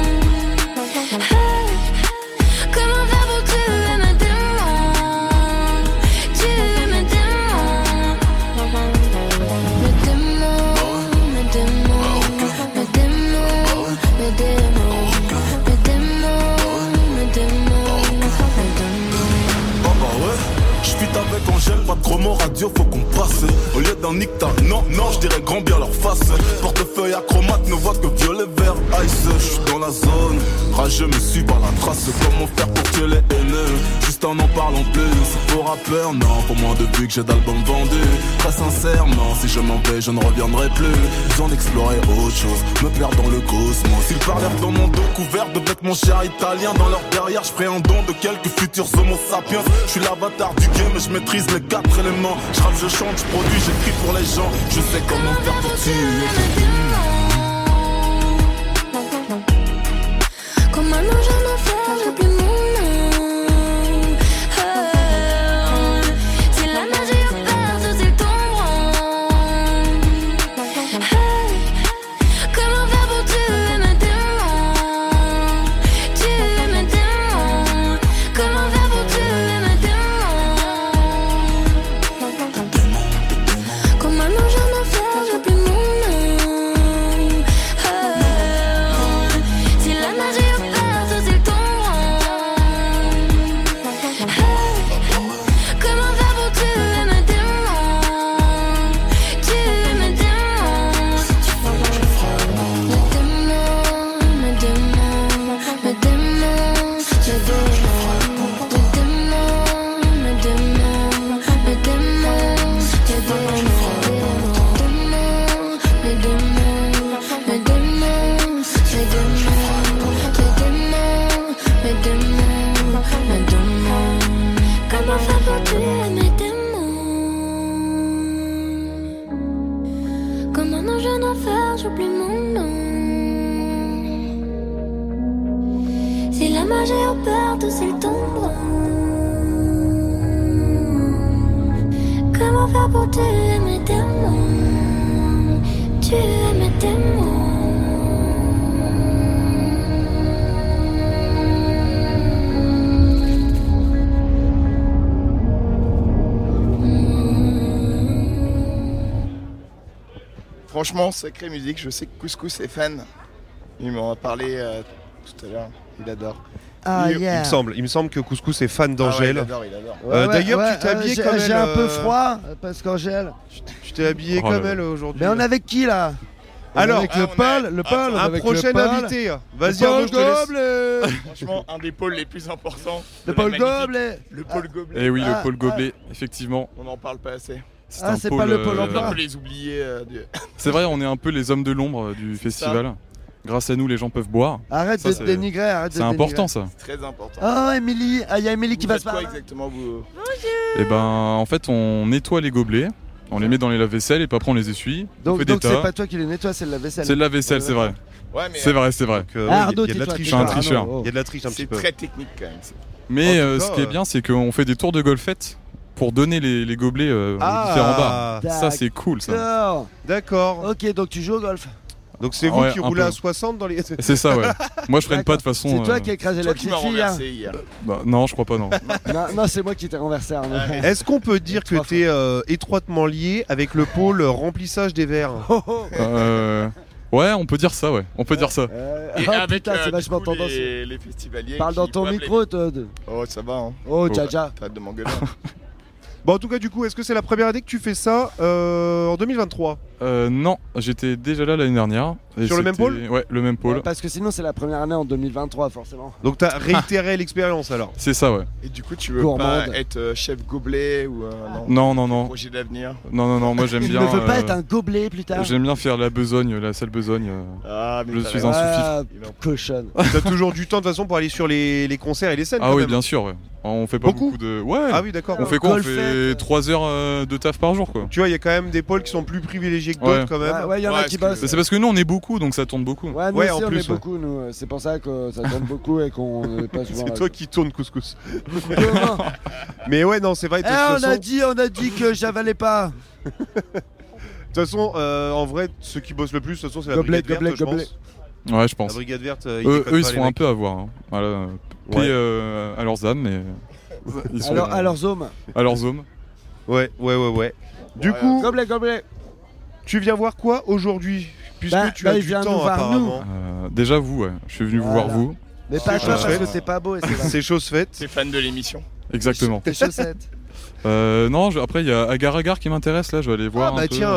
Hey, comment faire pour tuer mes démons? Tuer mes démons. Mes démons, mes démons, mes démons, mes démons, mes démons, mes démons, mes démons. Oh bah ouais, j'fit avec Angèle, pas de gros mots radio, faut qu'on passe. Au lieu d'un nictar, non, non, j'dirais grand bien leur face. Portefeuille acromate, ne voit que violet, vert, ice. J'suis dans la zone, rageux me suis par la trace. Comment faire pour tuer les haineux? Juste en en parlant plus. C'est pour rappeur, non, pour moins de vues que j'ai d'albums vendus. Très sincèrement, si je m'en vais, je ne reviendrai plus. Besoin d'explorer autre chose, me perdre dans le cosmos. Ils parlèrent dans mon dos couvert de vêtements chers italiens. Dans leur derrière, je ferai un don de quelques futurs homo sapiens. Je suis l'avatar du game et je maîtrise les quatre éléments. Je rappe, je chante, je produis, j'écris pour les gens. Je sais comment faire pour tuer. Comme un ange en enfer, j'ai plus mon nom. Oh, si la magie opère, tout est tombant. Hey, comment faire pour tuer mes démons? Tuer mes démons. Comment faire pour tuer mes démons? Comme un ange en enfer, j'ai plus mon nom. Oh, si la magie opère, tout est tombant. Hey, comment faire pour tuer mes démons? Tuer mes démons. Mes démons, mes démons, mes démons, mes démons, mes démons, mes démons, mes démons, mes démons, mes démons, mes démons, mes démons, mes démons, mes démons. Comment faire pour tuer mes démons? Comme un ange en enfer, j'oublie mon nom. Si la magie opère, tout c'est le tombeau. Comment faire pour tuer mes démons? Tuer mes démons. Franchement, sacrée musique. Je sais que Couscous est fan. Il m'en a parlé euh, tout à l'heure. Il adore. Ah, il, yeah. il me semble, il me semble que Couscous est fan Ah ouais, d'Angèle. il adore, il adore. Euh, Ouais, D'ailleurs, ouais, tu t'es euh, habillé j'ai- comme elle. J'ai un peu euh, froid parce qu'Angèle. Tu t'es habillé Oh là comme là. elle aujourd'hui. Mais on est avec qui là On est Alors, avec ah, le on Paul, est- le Paul, on est un avec prochain le Paul. invité. Vas-y, Le Arnaud, Paul je te laisse. Gobelet. Franchement, un des pôles les plus importants. Le de Paul la magnifique- Gobelet. Le pôle Gobelet. Eh oui, Ah, le pôle Gobelet, effectivement. On n'en parle pas assez. C'est Ah, un c'est pôle, pas le Pôle euh, On emploi. peut les oublier. euh, du- C'est vrai, on est un peu les hommes de l'ombre euh, du festival. Grâce à nous, les gens peuvent boire. Arrête Ça, de te c'est- dénigrer, arrête de C'est te important, dénigrer. ça. C'est très important. Oh, Émilie, ah, il y a Émilie qui Vous passe faites par quoi là. exactement vous Et ben, en fait, on nettoie les gobelets, on les met dans les lave-vaisselle et puis après on les essuie. on Donc fait donc des c'est tas. pas toi qui les nettoie, c'est le lave-vaisselle. C'est de la vaisselle, c'est vrai. Ouais, mais C'est vrai, c'est vrai. Donc, euh, Ah, oui, Arnaud, il y a de la tais-toi, triche. Je suis un tais-toi, tricheur. Arnaud, oh. Il y a de la triche un petit c'est peu. très technique quand même. Mais En tout euh, cas, ce qui est euh, bien, c'est qu'on fait des tours de golfette pour donner les, les gobelets euh, Ah. aux différents bars. Ça, c'est cool, ça. D'accord. D'accord. Ok, donc tu joues au golf. Donc c'est vous Ouais, qui un roulez peu. à soixante dans les. C'est ça, ouais. Moi, je freine pas de D'accord. façon. C'est toi euh, qui as écrasé Toi la qui petite m'as fille. hein. renversé hier. bah, non, je crois pas, non. Non, non, c'est moi qui t'ai renversé, Arnaud. Est-ce qu'on peut dire que Trois tu es étroitement lié avec le pôle remplissage des verres? Oh, oh. Euh, Ouais, on peut dire ça, ouais. On peut dire ça. Euh, Et oh, avec putain, euh, c'est du vachement coup, tendancieux. les, les festivaliers. Parle dans qui ton boivent micro, les... Todd. Oh, ça va, hein. Oh, Oh, Jaja. T'arrêtes de m'engueuler. Bon, en tout cas, du coup, est-ce que c'est la première année que tu fais ça euh, en deux mille vingt-trois? Euh, non, j'étais déjà là l'année dernière. Et Sur le même c'était- pôle Ouais, le même pôle. Parce que sinon, c'est la première année en deux mille vingt-trois, forcément. Donc t'as réitéré l'expérience alors? C'est ça, ouais. Et du coup, tu veux Gourmande. pas être euh, chef gobelet ou euh, non Non, non, non. Projet d'avenir. Non, non, non, moi j'aime Il bien. ne veut pas euh, être un gobelet plus tard. J'aime bien faire la besogne, la sale besogne. euh. Ah, mais Je t'as suis raison. un sous-fifre. Ah, Il en- cochonne. T'as toujours du temps de toute façon pour aller sur les, les concerts et les scènes Ah quand oui, même. bien sûr, ouais. On fait pas Beaucoup beaucoup, de. Ouais. Ah oui, d'accord. On fait quoi On Golfette. fait trois heures euh, de taf par jour, quoi. Tu vois, il y a quand même des pôles qui sont plus privilégiés que d'autres Ouais. quand même. Ouais, ouais, il y en Ouais, a qui parce que- bossent. Mais c'est parce que nous on est beaucoup, donc ça tourne beaucoup. Ouais, nous Ouais, aussi, en on plus, est ouais. beaucoup, nous. C'est pour ça que ça tourne beaucoup et qu'on n'est pas souvent C'est là. toi qui tournes couscous. Comment Mais ouais, non, c'est vrai. De Eh, toute on façon, a dit, on a dit que j'avalais pas. de toute façon, euh, en vrai, ceux qui bossent le plus, de toute façon, c'est la Gobelet, brigade gobelet, verte, je gobelet. pense. Ouais, je La pense. brigade verte, euh, ils Eux, déconnent eux, ils pas, se les font un mecs. peu avoir. hein. Voilà. Paix Ouais. euh, à leurs âmes, mais. Ils sont, Alors, alors Zome. à leurs hommes. Ouais, ouais, ouais, ouais. Du Ouais, coup, Gobelet, gobelet. tu viens voir quoi aujourd'hui? Puisque Bah, tu bah, as il du vient nous temps voir, apparemment. Euh, déjà vous, ouais. Je suis venu vous Voilà. voir vous. Mais pas C'est toi chose parce faite. que t'es pas beau et c'est vrai. C'est chose faite. T'es fan de l'émission. Exactement. Tes chaussettes. Euh, non, je- après il y a Agar Agar qui m'intéresse là. Je vais aller voir. Ah un bah peu. tiens,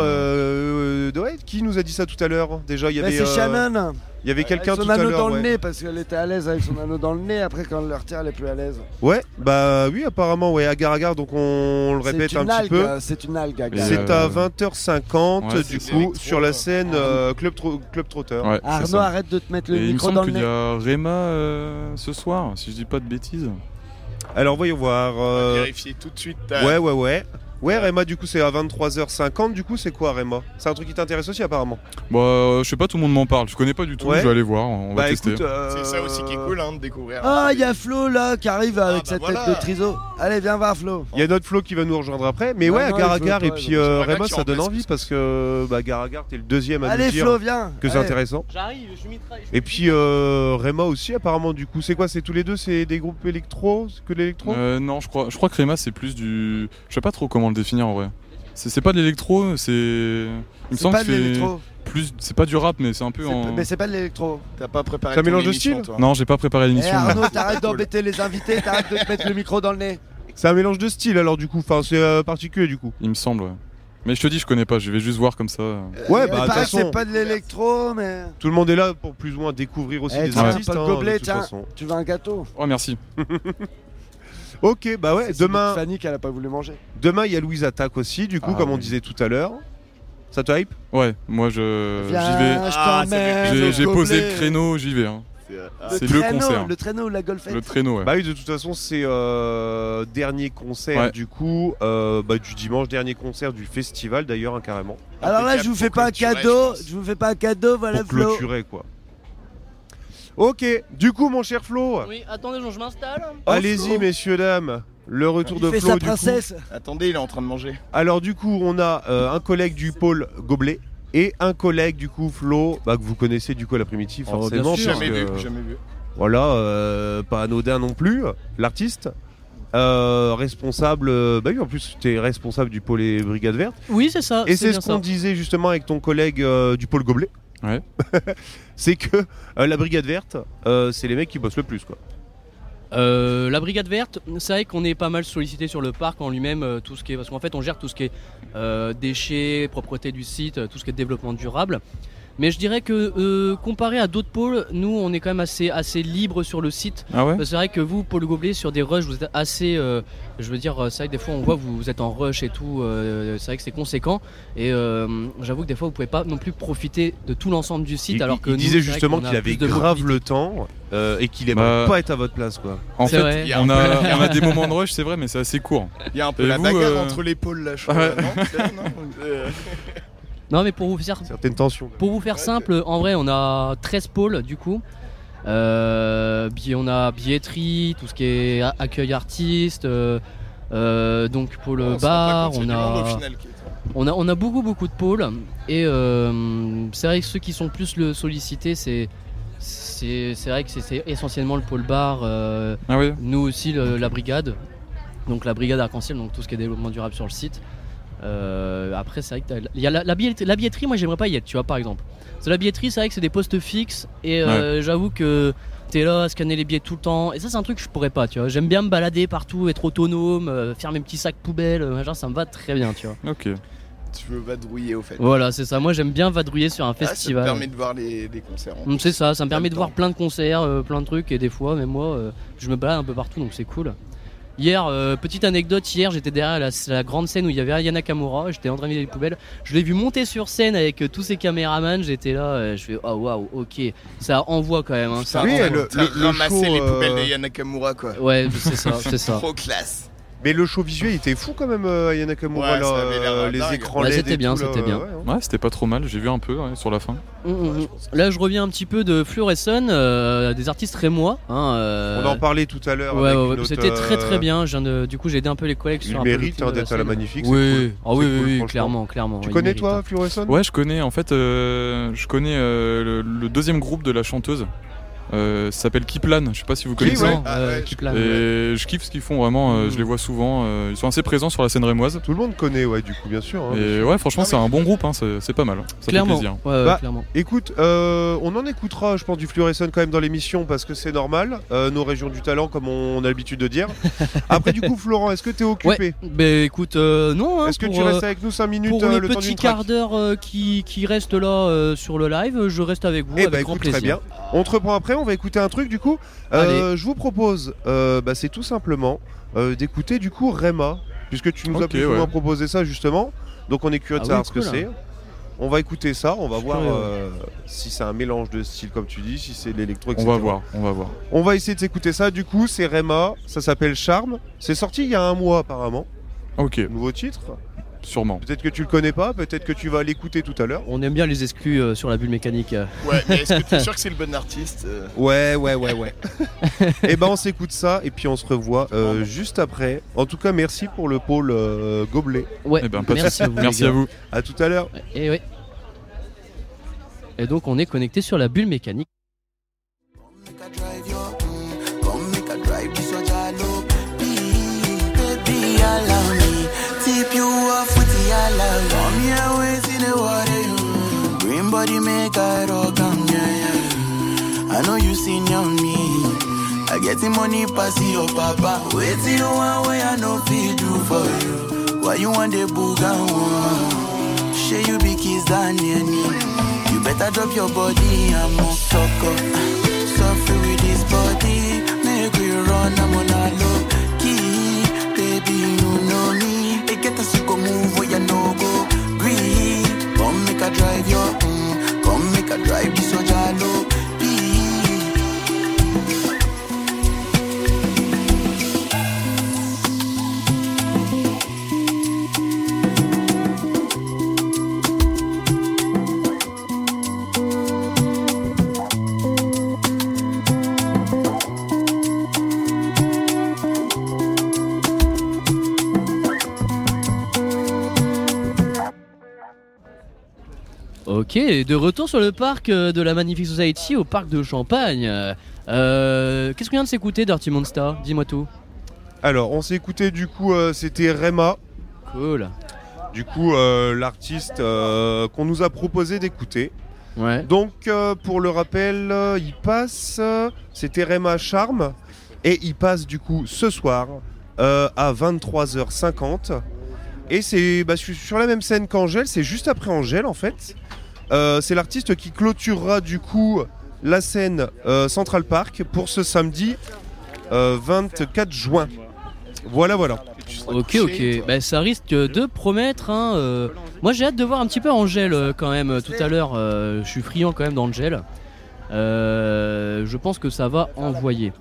euh, euh, ouais, qui nous a dit ça tout à l'heure? Déjà, il y Bah, avait. c'est euh, Shannon. Il y avait quelqu'un Avec tout son à anneau l'heure. dans le ouais. nez parce qu'elle était à l'aise avec son anneau dans le nez. Après, quand on le retire, elle est plus à l'aise. Ouais, bah oui, apparemment, ouais, agar agar, donc on, le répète C'est un une petit algue, peu. euh, C'est une algue, Agar. C'est C'est euh, à vingt heures cinquante, ouais, du c'est coup, électro, sur la là. scène euh, Club, Tro- Club Trotter. Ouais, c'est Arnaud, ça. arrête de te mettre le Et il me micro semble dans le qu'il y nez. a Réma euh, ce soir, si je dis pas de bêtises. Alors, voyons voir. euh, Vérifier tout de suite. euh, Ouais, ouais, ouais. Ouais, Réma, du coup, c'est à vingt-trois heures cinquante. Du coup, c'est quoi, Réma? C'est un truc qui t'intéresse aussi, apparemment. Bah, euh, je sais pas, tout le monde m'en parle. Je connais pas du tout. Ouais. Je vais aller voir. On va Bah tester. écoute, euh, C'est ça aussi qui est cool, hein, de découvrir. Ah, il y a Flo là qui arrive avec bah sa voilà. tête de triso. Allez, viens voir Flo. il y a notre Flo qui va nous rejoindre après. Mais Non, ouais, non, agar il veut agar pas, et il puis veut euh, pas. Réma, Qui ça donne remplace envie Couscous. parce que bah, agar agar, t'es le deuxième à Allez, nous dire Flo, viens. que c'est Allez. intéressant. J'arrive, je mitraille. Et puis euh, Réma aussi, apparemment, du coup, c'est quoi? C'est tous les deux, c'est des groupes électro? C'est que de l'électro? Euh, non, je crois, je crois que Réma c'est plus du. Je sais pas trop comment le définir en vrai. C'est c'est pas de l'électro, c'est. Il me C'est semble pas que de c'est l'électro. plus. C'est pas du rap, mais c'est un peu C'est- en. Mais c'est pas de l'électro. T'as pas préparé C'est un ton mélange de émission, styles toi. Non, j'ai pas préparé Eh l'émission. Arnaud, t'arrêtes d'embêter les invités, t'arrêtes de te mettre le micro dans le nez. C'est un mélange de styles alors, du coup. Enfin, c'est euh, particulier, du coup. Il me semble, ouais. Mais je te dis, je connais pas, je vais juste voir comme ça. Ouais, Il bah, de toute paraît que façon, c'est pas de l'électro, mais. tout le monde est là pour plus ou moins découvrir aussi Eh, des tiens, artistes. pas de hein, gobelet, de toute tiens. façon. Tu veux un gâteau? Oh, merci. Ok, bah ouais, C'est demain, Fanny qu'elle a pas voulu manger. demain il y a Louise Attaque aussi, du coup, Ah, comme on oui. disait tout à l'heure. Ça te hype? Ouais, moi je. J'y vais. Viens, je Ah, ça t'emmène fait J'ai au j'ai posé gobelet. le créneau, j'y vais. Hein. C'est, euh, ah, C'est le traîneau, concert. Le traîneau ou la golfette. Le traîneau, ouais. Bah oui, de toute façon, c'est euh, dernier concert Ouais. du coup, euh, bah, du dimanche, dernier concert du festival d'ailleurs, hein, carrément. Alors là, je vous Pour fais pas un clôturer, cadeau, je pense. je vous fais pas un cadeau, voilà Pour Flo. clôturer quoi. Ok, du coup, mon cher Flo, Oui, attendez, je m'installe. allez-y, Flo. messieurs, dames, le retour Il de fait Flo. sa Du coup. princesse. Attendez, il est en train de manger. Alors, du coup, on a euh, un collègue du pôle Gobelet. Et un collègue du coup Flo, bah, que vous connaissez du coup à la primitive Oh, forcément. bien sûr. parce Jamais que, vu, jamais vu. Voilà, euh, pas anodin non plus, l'artiste. euh, responsable. Euh, bah oui, en plus, tu es responsable du pôle et brigade verte. Oui, c'est ça. Et c'est, c'est ce bien qu'on ça. disait justement avec ton collègue euh, du pôle gobelet. Ouais. C'est que euh, la brigade verte, euh, c'est les mecs qui bossent le plus, quoi. Euh, la brigade verte, c'est vrai qu'on est pas mal sollicité sur le parc en lui-même, euh, tout ce qui est, parce qu'en fait on gère tout ce qui est euh, déchets, propreté du site, euh, tout ce qui est développement durable. Mais je dirais que euh, comparé à d'autres pôles, nous on est quand même assez, assez libre sur le site. Ah ouais. C'est vrai que vous, pôle Gobelet, sur des rushs, vous êtes assez. Euh, je veux dire, c'est vrai que des fois on voit que vous, vous êtes en rush et tout, euh, c'est vrai que c'est conséquent. Et euh, j'avoue que des fois vous pouvez pas non plus profiter de tout l'ensemble du site. Il, alors que il nous, disait c'est vrai justement qu'on a qu'il avait plus de grave mobilité. le temps euh, et qu'il aimerait Bah, pas être à votre place, quoi. En C'est fait, vrai. on a, on a des moments de rush, c'est vrai, mais c'est assez court. Il y a un peu Et la vous, bagarre euh, entre les pôles là, je Ouais. crois. Non, c'est- non, euh, Non mais pour vous faire certaines tensions. Pour vous faire simple, en vrai on a treize pôles du coup. Euh, bi- on a billetterie, tout ce qui est a- accueil artiste, euh, euh, donc pôle on se rend pas bar, compte, il y on a du monde au a, final qui est- on a on a beaucoup beaucoup de pôles et euh, c'est vrai que ceux qui sont plus le sollicités c'est c'est c'est vrai que c'est, c'est essentiellement le pôle bar. euh, Ah oui. Nous aussi le- la brigade, donc la brigade arc-en-ciel, donc tout ce qui est développement durable sur le site. Euh, après c'est vrai que t'as- il y a la, la, billetterie, la billetterie, moi j'aimerais pas y être, tu vois, par exemple. C'est la billetterie, c'est vrai que c'est des postes fixes et euh, j'avoue que t'es là à scanner les billets tout le temps et ça c'est un truc que je pourrais pas, tu vois. J'aime bien me balader partout, être autonome, euh, faire mes petits sacs poubelles, euh, machin, ça me va très bien, tu vois. Ok. Tu veux vadrouiller au fait. Voilà, c'est ça. Moi j'aime bien vadrouiller sur un Ah, ça te festival. permet de voir les, les concerts. en Mm, plus. C'est ça, ça me En permet même de voir temps. plein de concerts, euh, plein de trucs et des fois, même moi, euh, je me balade un peu partout donc c'est cool. Hier, euh, petite anecdote, hier j'étais derrière la, la grande scène où il y avait Aya Nakamura, j'étais en train de vider les poubelles, je l'ai vu monter sur scène avec euh, tous ses caméramans, j'étais là, euh, je fais oh waouh, ok, ça envoie quand même. Hein, ça Putain, Oui, envoie. le- t'as le ramassé show, les euh, poubelles de Yana Nakamura quoi. Ouais, c'est ça, c'est ça. Trop classe. Mais le show visuel il était fou quand même, euh, Aya Nakamura, Ouais, là, ça avait l'air euh, les dingue. écrans Ouais, L E D. c'était et bien, tout, là, c'était bien. ouais, ouais. Ouais, c'était pas trop mal, j'ai vu un peu ouais, sur la fin. Mm, mm, mm. Là je reviens un petit peu de Fluorescent, euh, des artistes rémois. Hein, euh, On en parlait tout à l'heure. Ouais, avec ouais, une ouais, autre, c'était très très euh, bien. Je viens de, du coup, j'ai aidé un peu les collègues Il sur un peu mérite le hein, film de la d'être à la scène. magnifique. c'est Oui, cool. ah oui, C'est oui, cool, oui, franchement. clairement, clairement. Tu il connais mérite. toi Fluorescent? Ouais, je connais. En fait, euh, je connais euh, le, le deuxième groupe de la chanteuse. Euh, ça s'appelle Kiplan. Je sais pas si vous connaissez. ouais. Non, Ah, euh, ouais, qui je plane, Et ouais. je kiffe ce qu'ils font vraiment. euh, Mm. Je les vois souvent. euh, ils sont assez présents sur la scène rémoise. Tout le monde connaît, ouais, du coup, bien sûr. hein, bien Et sûr. ouais, franchement, Ah, c'est mais- un bon groupe. Hein, c'est, c'est pas mal. Ça Clairement. fait plaisir. Ouais, ouais, Bah, clairement. Écoute, euh, on en écoutera, je pense, du Fluorescent quand même dans l'émission parce que c'est normal. Euh, nos régions du talent, comme on a l'habitude de dire. Après, du coup, Florent, est-ce que t'es occupé? Ouais, bah écoute, euh, non. Hein, Est-ce que pour, tu restes euh, avec nous cinq minutes pour euh, le le temps petit d'une track? quart d'heure euh, qui, qui reste là euh, sur le live, je reste avec vous Eh avec bah grand écoute, plaisir. très bien. On te reprend après, on va écouter un truc du coup. Euh, je vous propose, euh, bah, c'est tout simplement euh, d'écouter du coup Rema, puisque tu nous as Ok, plus ou moins ouais. proposé ça justement. Donc on est curieux de Ah savoir oui, ce cool, que c'est. On va écouter ça, on va voir curieux, ouais. euh, si c'est un mélange de styles comme tu dis, si c'est de l'électro, et On cetera. va voir. On va voir. On va essayer de s'écouter ça. Du coup, c'est Rema, ça s'appelle Charme. C'est sorti il y a un mois apparemment. Ok, Nouveau titre. sûrement. Peut-être que tu le connais pas, peut-être que tu vas l'écouter tout à l'heure. On aime bien les exclus euh, sur la bulle mécanique. euh. Ouais, mais est-ce que t'es sûr que c'est le bon artiste euh Ouais, ouais, ouais, ouais. Et ben on s'écoute ça et puis on se revoit euh, juste après. En tout cas, merci pour le pôle euh, gobelet. Ouais, Eh ben, pas de merci soucis. à vous. les Merci gars. à vous. À tout à l'heure. Et oui. Et donc on est connecté sur la bulle mécanique. Make I drive your, mm, come make I drive this your jalo. Baby, allow me, tip you off with the allow. Come here, wait in the water, mm. Green body make I rock, um, yeah, yeah. I know you seen on me. I get the money pass your papa. Wait till you want way I know feel do for you. Why you want the booga one? Share you be kiss down near me. You better drop your body, I'm on sucker. Suffer with this body, make we run, I'm on a low key. Baby, you know me. They get us to go move where you no go. Breathe, come make a drive your, mm, come make a drive this your jalo. Ok, de retour sur le parc euh, de la Magnifique Society au parc de Champagne. Euh, Qu'est-ce qu'on vient de s'écouter Dirty Monster? Dis-moi tout. Alors, on s'est écouté du coup, euh, c'était Rema. Cool. Du coup, euh, l'artiste euh, qu'on nous a proposé d'écouter. Ouais. Donc, euh, pour le rappel, euh, il passe, euh, c'était Rema Charme, et il passe du coup ce soir euh, à vingt-trois heures cinquante. Et c'est bah, sur la même scène qu'Angèle, c'est juste après Angèle en fait. Euh, c'est l'artiste qui clôturera du coup la scène euh, Central Park pour ce samedi euh, vingt-quatre juin. Voilà, voilà. Ok, ok. Bah, ça risque de promettre. Hein, euh... Moi, j'ai hâte de voir un petit peu Angèle euh, quand même euh, tout à l'heure. Euh, je suis friand quand même d'Angèle. Euh, je pense que ça va envoyer.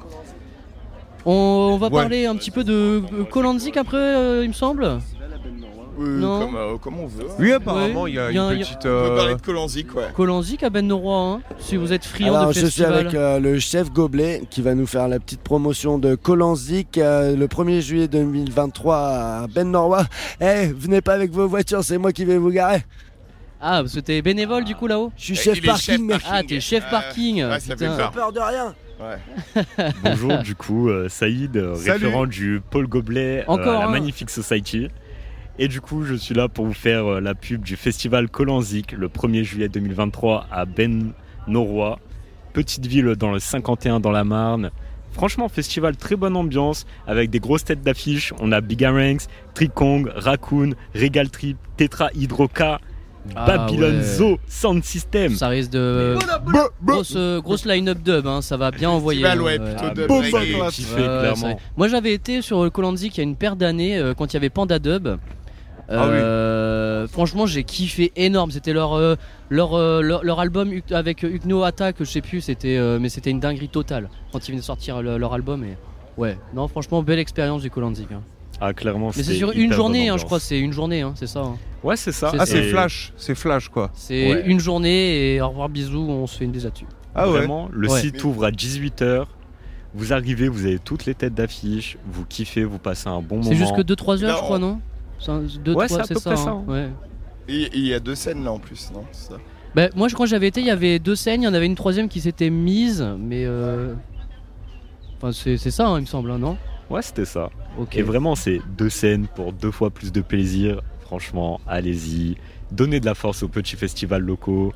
On, on va Ouais. parler un petit peu de Kolandzik après, euh, il me semble. Euh, Non. comme, euh, comme on veut. hein. Oui, apparemment, il y a Il y a un- une il y a- petite. On peut euh, parler de Kolandzik, ouais. Kolandzik à Ben Noroy, hein, si vous êtes friand Alors, de je suis festival. avec euh, le chef Goblet qui va nous faire la petite promotion de Kolandzik euh, le premier juillet deux mille vingt-trois à Ben Noroy. Eh, venez pas avec vos voitures, c'est moi qui vais vous garer. Ah, parce que t'es bénévole du coup là-haut. Je suis chef il est parking, chef mec. parking. Ah, t'es chef Euh, parking. ouais, ça fait putain. peur. Peur de rien. Ouais. Bonjour, du coup, euh, Saïd, euh, Salut. référent du Pôle Gobelet euh, Encore à la un. Magnifique Society. Et du coup, je suis là pour vous faire euh, la pub du festival Kolandzik le premier juillet deux mille vingt-trois à Ben Noroy, petite ville dans le cinquante et un dans la Marne. Franchement, festival très bonne ambiance avec des grosses têtes d'affiche. On a Bigaranx, Trikong, Raccoon, Regal Trip, Tetra Hydroca, Ah, Babylon ouais. Zoo, Sound System. Ça risque de. Grosse, euh, grosse line-up dub, hein, ça va bien envoyer. Festival, hein, ouais, plutôt Ah, de bon, reggae. bah, classe. Kiffé, Ouais, ouais, clairement. c'est- Moi j'avais été sur Kolandzik il y a une paire d'années euh, quand il y avait Panda Dub. Ah oui. Euh, Franchement j'ai kiffé énorme. C'était leur, euh, leur, euh, leur, leur album Uk- avec Ukno Attack, je sais plus, c'était, euh, mais c'était une dinguerie totale quand ils venaient de sortir le- leur album. Et... Ouais, non franchement belle expérience du Kolandzik. Hein. Ah, clairement, Mais c'est c'était sur une hyper journée, bonne hein, je ambiance. crois, c'est une journée, hein, c'est ça. hein. Ouais, c'est ça. Ah, c'est Et- flash, c'est flash quoi. C'est Ouais. une journée et au revoir bisous, on se fait une des actus. Ah ouais. Vraiment, le Ouais. site ouvre à dix-huit heures. Vous arrivez, vous avez toutes les têtes d'affiche, vous kiffez, vous passez un bon moment. C'est juste deux trois heures, Là, je crois, on- non C'est un- deux, Ouais, trois, c'est à peu près ça, hein, hein. ouais. Et il y a deux scènes là en plus, non c'est ça. Bah, moi, je- quand j'avais été, il y avait deux scènes, il y en avait une troisième qui s'était mise, mais. Euh... Enfin, c'est c'est ça, hein, il me semble, hein, non Ouais, c'était ça. Ok. Et vraiment, c'est deux scènes pour deux fois plus de plaisir. Franchement, allez-y. Donnez de la force aux petits festivals locaux.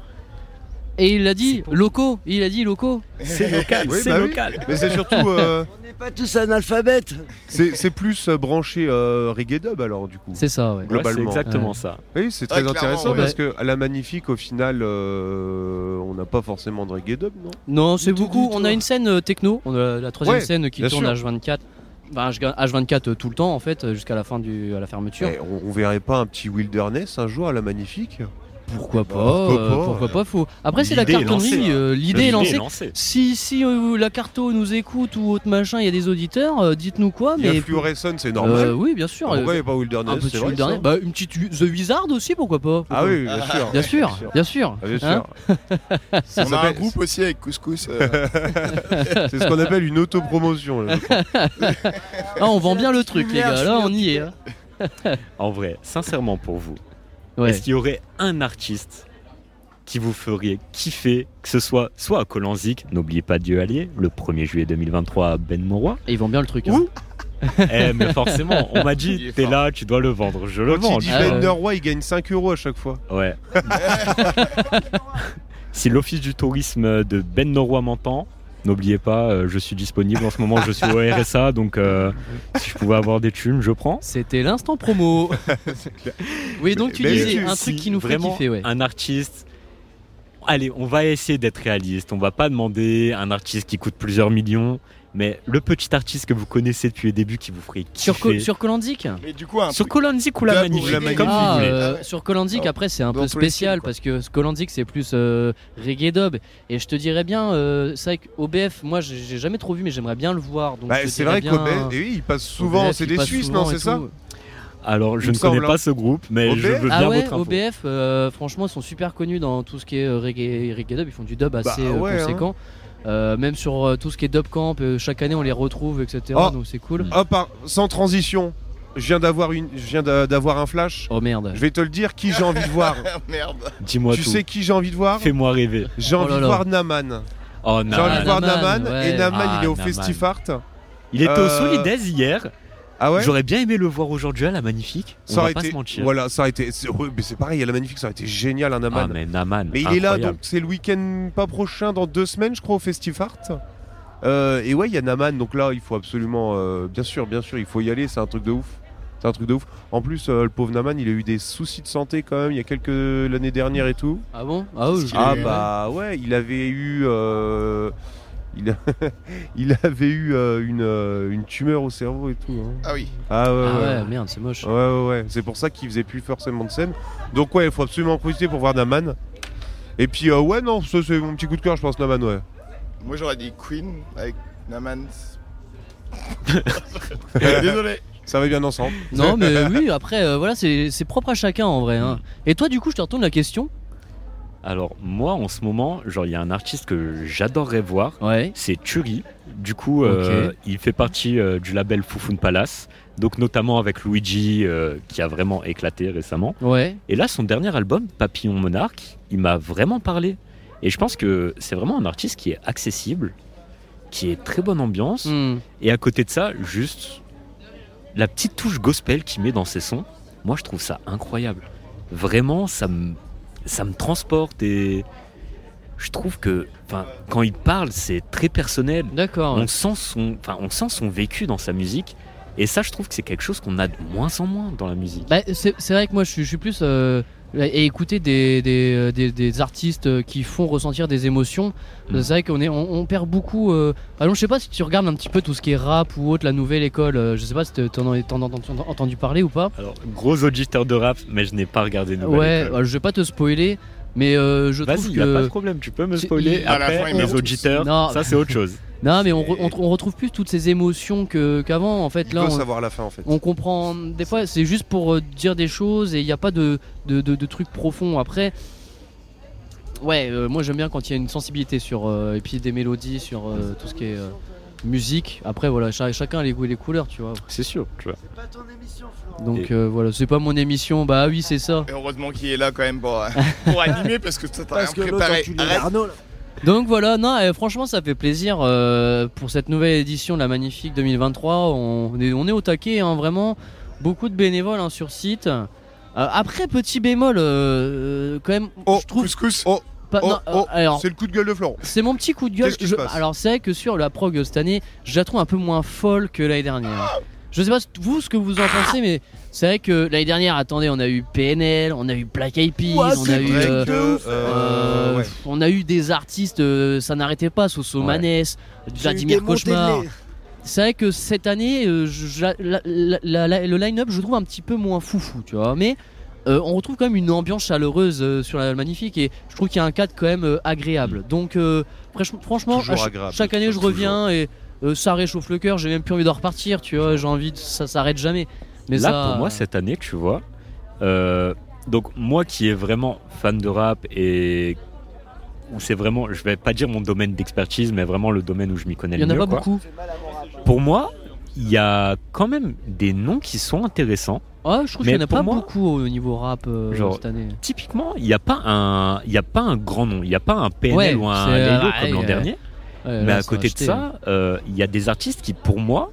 Et il a dit locaux, il a dit locaux. C'est local, Oui, c'est bah oui. local. Mais c'est surtout. euh, On n'est pas tous analphabètes. c'est c'est plus euh, branché euh, reggae dub alors du coup. C'est ça, ouais. Ouais, Globalement. c'est exactement Ouais. ça. Oui, c'est Ah, très clairement, intéressant ouais. parce que à la Magnifique, au final, euh, on n'a pas forcément de reggae dub, non Non, c'est Du tout, beaucoup. du On tout. a une scène euh, techno, on a la troisième Ouais, scène qui bien tourne sûr. H vingt-quatre. Bah, H vingt-quatre euh, tout le temps en fait, euh, jusqu'à la fin du, à la fermeture. Eh, on, on verrait pas un petit Wilderness un jour à la Magnifique Pourquoi pas, pourquoi euh, pas. pourquoi pas, faut. Après c'est la L'idée est cartonnerie, lancée, hein. euh, l'idée est L'idée est lancée. lancée. Si, si euh, la carto nous écoute ou autre machin, il y a des auditeurs, euh, dites-nous quoi. Il y a Mais Fluorescent, c'est normal. Euh, oui, bien sûr. Pourquoi il euh, n'y a pas Wilderness un petit c'est vrai, Wilderness. ça Bah, une petite The Wizard aussi, pourquoi pas Ah Pourquoi oui, bien sûr. Bien sûr, bien sûr. Ah, bien sûr. Hein Ça On a un s'appelle- groupe aussi avec Couscous. euh, C'est ce qu'on appelle une autopromotion. là, je crois. Ah, on vend bien le truc, les gars. Là, on y est. hein. En vrai, sincèrement pour vous, Ouais. est-ce qu'il y aurait un artiste qui vous ferait kiffer, que ce soit soit à Kolandzik, n'oubliez pas Dieu allié, le premier juillet deux mille vingt-trois à Ben Noroy. Et ils vendent bien le truc. hein. Ou Eh mais forcément, on m'a Il dit est t'es fort. là, tu dois le vendre, je le Quand vends. il dit Ah, Ben ouais. Noroy, il gagne cinq euros à chaque fois. Ouais. Si l'office du tourisme de Ben Noroy m'entend, n'oubliez pas, euh, je suis disponible en ce moment, je suis au R S A, donc euh, si je pouvais avoir des thunes, je prends. C'était l'instant promo. Oui, donc tu Mais disais si, un Si truc qui nous ferait vraiment kiffer, ouais. un artiste. Allez, on va essayer d'être réaliste. On va pas demander un artiste qui coûte plusieurs millions, mais le petit artiste que vous connaissez depuis le début qui vous ferait Sur, kiffer. Ko- sur Kolandzik Mais du coup, un Sur truc- Kolandzik ou la Dub ou Magnifique, reggae. comme Ah, vous voulez. euh, Ah ouais. sur Kolandzik, Oh. après c'est un Dans peu tous les spécial styles, quoi. parce que Kolandzik c'est plus euh, reggae dub. Et je te dirais bien, euh, c'est vrai qu'O B F, moi j'ai j'ai jamais trop vu, mais j'aimerais bien le voir. Donc Bah, je te c'est dirais vrai bien, qu'O B F, et oui, il passe souvent, O B F, c'est il des passe Suisses, souvent non, et c'est ça tout. Alors, je Il ne me connais semble, pas hein. ce groupe, mais O B F je veux bien Ah ouais, votre info. O B F, euh, franchement, ils sont super connus dans tout ce qui est euh, reggae, reggae dub. Ils font du dub assez euh, ouais, conséquent. Euh, même sur euh, tout ce qui est dub camp, euh, chaque année on les retrouve, et cetera. Oh. Donc c'est cool. Hop, hein, sans transition, je viens d'avoir une, je viens d'a- d'avoir un flash. Oh merde. Je vais te le dire, qui j'ai envie de voir. Merde. Dis-moi Tu tout. sais qui j'ai envie de voir Fais-moi rêver. J'ai Oh envie là de là. voir Naman. Oh, J'ai envie Naman. de voir Naman, Naman, ouais. et Naman Ah, il est au Naman. Festifart. Il était au Euh, Solidaise hier. Ah ouais J'aurais bien aimé le voir aujourd'hui à la Magnifique. On Ça va aurait pas été, se mentir. voilà, ça aurait été, c'est, ouais, mais c'est pareil, à la Magnifique, ça aurait été génial un Naman. Ah, mais Naman, Mais il est là, incroyable. donc c'est le week-end pas prochain, dans deux semaines, je crois, au Festifart. Euh, et ouais, il y a Naman, donc là, il faut absolument, euh, bien sûr, bien sûr, il faut y aller, c'est un truc de ouf. C'est un truc de ouf. En plus, euh, le pauvre Naman, il a eu des soucis de santé quand même, il y a quelques l'année dernière et tout. Ah bon? Ah, oui, je- Ah ouais. bah ouais, il avait eu, euh, il, a- il avait eu euh, une, euh, une tumeur au cerveau et tout. hein. Ah oui. Ah ouais, Ah ouais. ouais, merde, c'est moche. Ouais, ouais, ouais. C'est pour ça qu'il faisait plus forcément de scène. Donc ouais, il faut absolument en profiter pour voir Naman. Et puis euh, ouais, non, ça c'est mon petit coup de cœur, je pense, Naman, ouais. Moi j'aurais dit Queen avec Naman. Désolé. Ça va bien ensemble. Non, mais oui, après, euh, voilà, c'est c'est propre à chacun en vrai. hein. Et toi, du coup, je te retourne la question. Alors moi en ce moment, genre il y a un artiste que j'adorerais voir, c'est Turi. Du coup, euh, Ok. il fait partie euh, du label Fufun Palace, donc notamment avec Luigi euh, qui a vraiment éclaté récemment. Ouais. Et là, son dernier album, Papillon Monarque, il m'a vraiment parlé. Et je pense que c'est vraiment un artiste qui est accessible, qui est très bonne ambiance. Hmm. Et à côté de ça, juste la petite touche gospel qu'il met dans ses sons, moi je trouve ça incroyable. Vraiment, ça me, ça me transporte et je trouve que enfin, quand il parle, c'est très personnel. D'accord. On, ouais. sent son, enfin, on sent son vécu dans sa musique. Et ça, je trouve que c'est quelque chose qu'on a de moins en moins dans la musique. Bah, c'est c'est vrai que moi je suis, je suis plus euh, à écouter des, des, euh, des, des artistes qui font ressentir des émotions. Mm. C'est vrai qu'on est, on, on perd beaucoup. Euh... Alors, je sais pas si tu regardes un petit peu tout ce qui est rap ou autre, la nouvelle école. euh, je sais pas si t'en as t'en as entendu parler ou pas. Alors, gros auditeur de rap, mais je n'ai pas regardé Nouvelle Ouais, École. bah, je vais pas te spoiler. Mais euh, je Vas-y, trouve y que. a pas de problème, tu peux me Tu- spoiler. il- Après, À la fin, il les me- auditeurs, Non. ça c'est autre chose. Non, mais on, re- on, on retrouve plus toutes ces émotions que, qu'avant. En fait, Il là, faut on, savoir la fin en fait. on comprend. Des fois, c'est juste pour euh, dire des choses et il n'y a pas de, de, de, de trucs profonds. Après, ouais, euh, moi j'aime bien quand il y a une sensibilité sur. euh, et puis des mélodies sur euh, tout ce qui est euh, musique. Après, voilà, cha- chacun a les goûts et les couleurs, tu vois. C'est sûr, tu vois. Donc Et- euh, voilà, c'est pas mon émission. Bah oui, c'est ça. Et heureusement qu'il est là quand même pour, euh, pour animer parce que toi t'as rien Parce que l'autre préparé. enculé Arrête. d'Arnaud, là. Donc voilà, non, euh, franchement, ça fait plaisir euh, pour cette nouvelle édition de la Magnifique deux mille vingt-trois. On est, on est au taquet, hein, vraiment. Beaucoup de bénévoles hein, sur site. Euh, après, petit bémol, euh, quand même, Oh, je trouve. couscous. Oh, pas- oh, non, euh, oh, alors, c'est le coup de gueule de Florent. c'est mon petit coup de gueule. Qu'est-ce qui se Je- passe alors, c'est vrai que sur la prog cette année, je la trouve un peu moins folle que l'année dernière. Je sais pas vous ce que vous en pensez, mais c'est vrai que l'année dernière, attendez, on a eu P N L, on a eu Black Eyed Peas, Ouais, on c'est a eu, vrai euh, que, euh, euh, ouais. on a eu des artistes, euh, ça n'arrêtait pas, Soso Ouais. Maness, J'ai eu Vladimir des montées de Cauchemar. lait. C'est vrai que cette année, euh, je- la- la- la- la- le line-up, je le trouve un petit peu moins foufou, tu vois. Mais euh, on retrouve quand même une ambiance chaleureuse euh, sur la Magnifique et je trouve qu'il y a un cadre quand même euh, agréable. Donc, euh, franch- franchement, Toujours à ch- agréable, chaque année, je toujours. reviens et euh, ça réchauffe le cœur. J'ai même plus envie de repartir, tu vois. J'ai envie de ça s'arrête jamais. Mais Là, ça, pour moi, cette année, tu vois, euh, donc moi qui est vraiment fan de rap et où c'est vraiment, je vais pas dire mon domaine d'expertise, mais vraiment le domaine où je m'y connais il y le en a mieux. pas quoi. beaucoup. Pour moi, il y a quand même des noms qui sont intéressants. Ouais, je trouve Mais qu'il y en a pour pas moi- beaucoup au niveau rap euh, Genre, cette année. Typiquement, il n'y a pas un, il y a pas un grand nom, il n'y a pas un P N L Ouais, ou un c'est, Lelo euh, comme l'an ouais, dernier. Ouais, Mais là, à ça côté a de acheté. ça, euh, il y a des artistes qui, pour moi,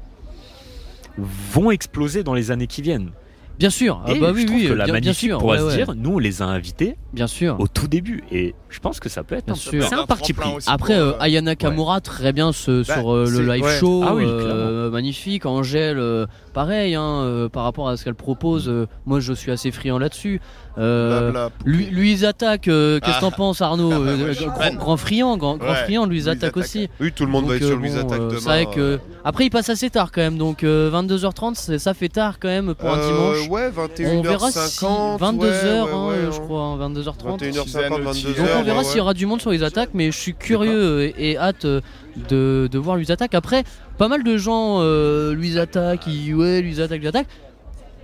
vont exploser dans les années qui viennent. Bien sûr. Ah Et bah je oui, trouve oui, que la bien, bien Magnifique sûr. pourra ouais, se ouais. dire, nous on les a invités Bien sûr. au tout début. Et je pense que ça peut être Bien un, sûr. c'est un parti pris. Après, euh, Ayana Kamura, très bien ce- Bah, sur euh, le c'est- live ouais. show, Ah oui, euh, magnifique. Angèle, euh, pareil, hein, euh, par rapport à ce qu'elle propose, euh, moi je suis assez friand là-dessus. Euh, Blabla. Lui, Louise Attaque, euh, qu'est-ce que Ah. t'en penses, Arnaud Ah bah, Euh, moi, je suis grand, fan. grand friand, grand, grand Ouais, friand, Louise Louise Attaque Attaque. aussi. Oui, tout le monde Donc, va être euh, sur bon, Louise Attaque euh, demain. c'est vrai que euh. après il passe assez tard quand même, donc euh, vingt-deux heures trente, c'est- ça fait tard quand même pour un Euh, dimanche. Ouais, vingt et On une heures verra si cinquante. vingt-deux heures, ouais, hein, ouais, euh, ouais, je hein. crois, hein, vingt-deux heures trente. vingt et une heures cinquante, Tisane, vingt-deux tisane. Donc heures. on verra ouais, s'il y ouais. aura du monde sur les attaques, mais je suis curieux et, et hâte euh, de, de voir Louise Attaque. Après, pas mal de gens, euh, Louise Attaque, ils- ouais, Louise Attaque, Louise Attaque.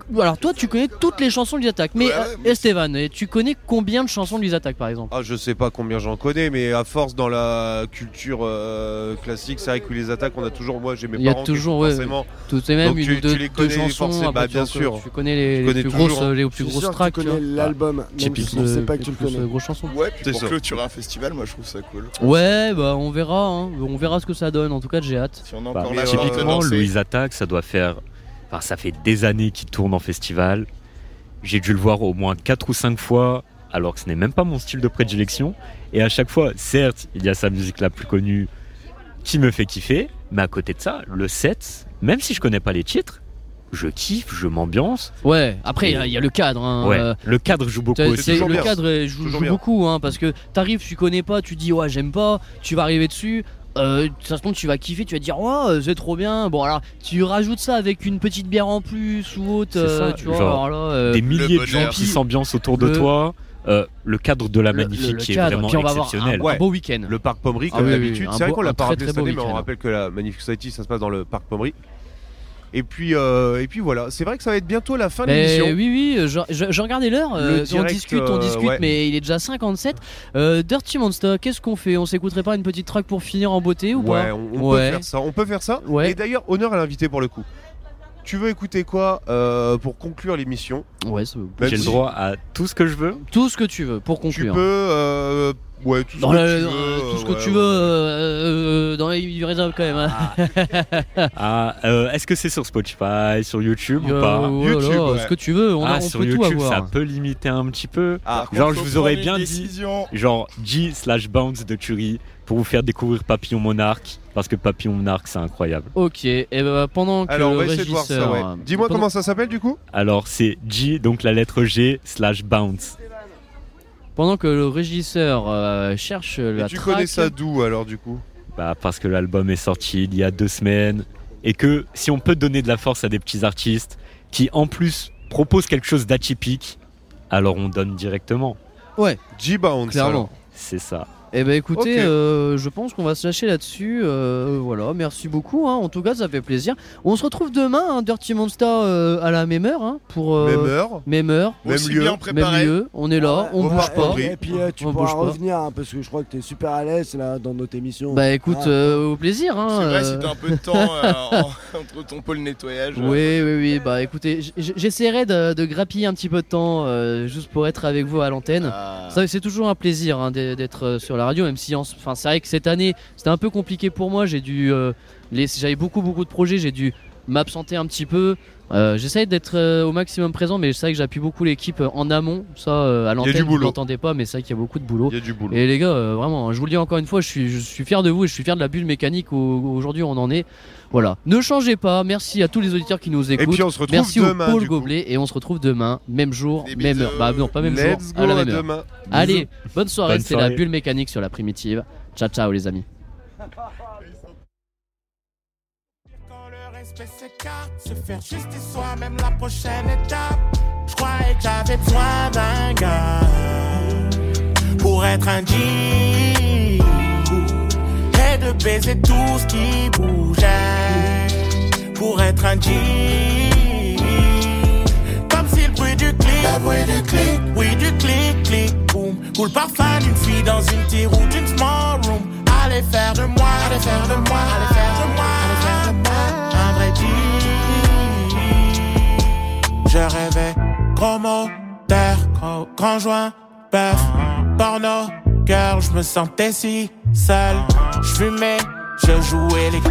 alors toi, tu connais toutes les chansons de Lise Attack, mais, Ouais, euh, mais Esteban, et tu connais combien de chansons de Lise Attack par exemple? Ah, je sais pas combien j'en connais, mais à force dans la culture euh, classique, c'est vrai que les attaques, on a toujours. Moi, j'ai mes Il y a parents toujours, qui ouais, forcément. tout et même Donc, une tu, ou deux, tu les deux connais chansons. forcément, après, bah, bien tu, sûr. Tu connais les, Tu les connais plus toujours, grosses, hein. les Je plus suis grosses sûr que tracks. tu connais vois. l'album, même si Typique, je ne sais euh, pas que les tu le plus, connais. euh, grosses chansons. Ouais, puis C'est pour ça. clôturer un festival, moi je trouve ça cool. Ouais, bah on verra, hein. On verra ce que ça donne. En tout cas, j'ai hâte. Si on a Bah, encore la chance de typiquement, danser. Louise Attaque, ça doit faire. Enfin, ça fait des années qu'il tourne en festival. J'ai dû le voir au moins quatre ou cinq fois, alors que ce n'est même pas mon style de prédilection. Et à chaque fois, certes, il y a sa musique la plus connue qui me fait kiffer, mais à côté de ça, le set, même si je connais pas les titres, je kiffe, je m'ambiance. Ouais, après, il Et- y, y a le cadre. Hein. Ouais, euh, le cadre joue beaucoup C'est- aussi. c'est- le cadre euh, joue, Toujours joue bien. beaucoup, hein, parce que t'arrives, tu connais pas, tu dis ouais j'aime pas, tu vas arriver dessus. Euh, de toute façon, tu vas kiffer, tu vas te dire ouais c'est trop bien. Bon alors tu rajoutes ça avec une petite bière en plus ou autre, C'est euh, ça, tu vois. genre, alors là, euh, des milliers de gens bonheur. qui s'ambiancent autour de Le- toi. Euh, le cadre de la Le- le- magnifique le qui est cadre, vraiment puis on va avoir exceptionnel. un- un beau week-end. Le parc Pommery, Ah comme oui, oui, d'habitude. un C'est vrai beau- qu'on l'a un pas très, rappelé très cette beau année, mais on week-end. rappelle que la Magnifique Society, ça se passe dans le parc Pommery. Et puis, euh, et puis voilà, c'est vrai que ça va être bientôt la fin de Mais l'émission. oui, oui, je, je- je regardais l'heure, euh, Le on direct, discute, on euh, discute, ouais. mais il est déjà cinquante-sept. Euh, Dirty Monster, qu'est-ce qu'on fait? On s'écouterait pas une petite track pour finir en beauté ou Ouais, pas? on, on Ouais. peut faire ça. On peut faire ça. Ouais. Et d'ailleurs, honneur à l'invité pour le coup. Tu veux écouter quoi euh, pour conclure l'émission? Ouais, ça- Même J'ai le si- droit à tout ce que je veux. Tout ce que tu veux pour Tu conclure. peux, euh, ouais, tout ce Dans que le- tu dans- veux. tout ce que ouais, tu ouais. veux euh, euh, dans les du réserve quand même. hein. Ah, euh, est-ce que c'est sur Spotify, sur YouTube Euh, ou pas oh là là, YouTube, ouais. ce que tu veux, on, a- Ah, on sur peut tout YouTube, avoir. ça peut limiter un petit peu. Ah, genre, contre, je faut vous aurais prendre bien une dit, décision. genre G slash Bounce de Curie pour vous faire découvrir Papillon Monarque, parce que Papillon Monarque, c'est incroyable. Ok, et ben pendant que Alors, on le va essayer de voir ça, régisseur, ouais. euh, Dis-moi pendant- comment ça s'appelle du coup? Alors, c'est G, donc la lettre G slash Bounce. Pendant que le régisseur euh, cherche Et la tu track. connais ça d'où alors du coup? Bah, parce que l'album est sorti il y a deux semaines, et que si on peut donner de la force à des petits artistes qui, en plus, proposent quelque chose d'atypique, alors on donne directement. Ouais, G-Bounce. clairement. alors. C'est ça. Eh ben écoutez, Ok. euh, je pense qu'on va se lâcher là-dessus. euh, voilà, merci beaucoup. hein. En tout cas, ça fait plaisir. On se retrouve demain, hein, Dirty Monster euh, à la même heure, hein, pour euh, Même heure. même heure, Même Aussi lieu. bien même préparé. lieu. On est là, on Au bouge parc pas. Pommery. Et puis euh, tu On pourras bouge pas. revenir hein, parce que je crois que tu es super à l'aise là dans notre émission. Bah écoute, Ah. euh, au plaisir. Hein, C'est vrai, euh, si t'as un peu de temps euh, en- entre ton pôle nettoyage. euh, Oui, oui, oui. Bah écoutez, j- j- j'essaierai de, de grappiller un petit peu de temps euh, juste pour être avec vous à l'antenne. ah. Ça, c'est toujours un plaisir hein, d'e- d'être euh, sur la radio, même si en s- enfin, c'est vrai que cette année c'était un peu compliqué pour moi. J'ai dû, euh, les- j'avais beaucoup beaucoup de projets, j'ai dû m'absenter un petit peu. Euh, J'essaye d'être euh, au maximum présent, mais c'est vrai que j'appuie beaucoup l'équipe euh, en amont. Ça, euh, à du l'antenne, vous boulot. l'entendez pas, mais c'est vrai qu'il y a beaucoup de boulot. Il y a du boulot. Et les gars, euh, vraiment, hein, je vous le dis encore une fois, je suis, je suis fier de vous et je suis fier de la bulle mécanique où, où aujourd'hui on en est. Voilà, ne changez pas. Merci à tous les auditeurs qui nous écoutent. puis on se retrouve Merci demain, au Paul du coup. Gobelet et on se retrouve demain, même jour, Des même bisous. heure. Bah non, pas même jour, Let's go à la à même heure. demain. Allez, bonne soirée, Bonne c'était la soirée. bulle mécanique sur la primitive. Ciao ciao les amis. Quand le respect s'écarte, se faire justice soi-même la prochaine étape. Je croyais que j'avais besoin d'un gars pour être un G et de baiser tout ce qui bougeait pour être un G. Comme si le bruit du clic, le bruit du clic, oui du clic, clic, boum. Ou le parfum d'une fille dans une tire ou d'une small room. Allez faire de moi, allez faire de moi, allez faire de moi, allez faire de moi un vrai G. Je rêvais gros moteur, gros, grand joint, bœuf, porno, girl, je me sentais si seul. Je fumais, je jouais les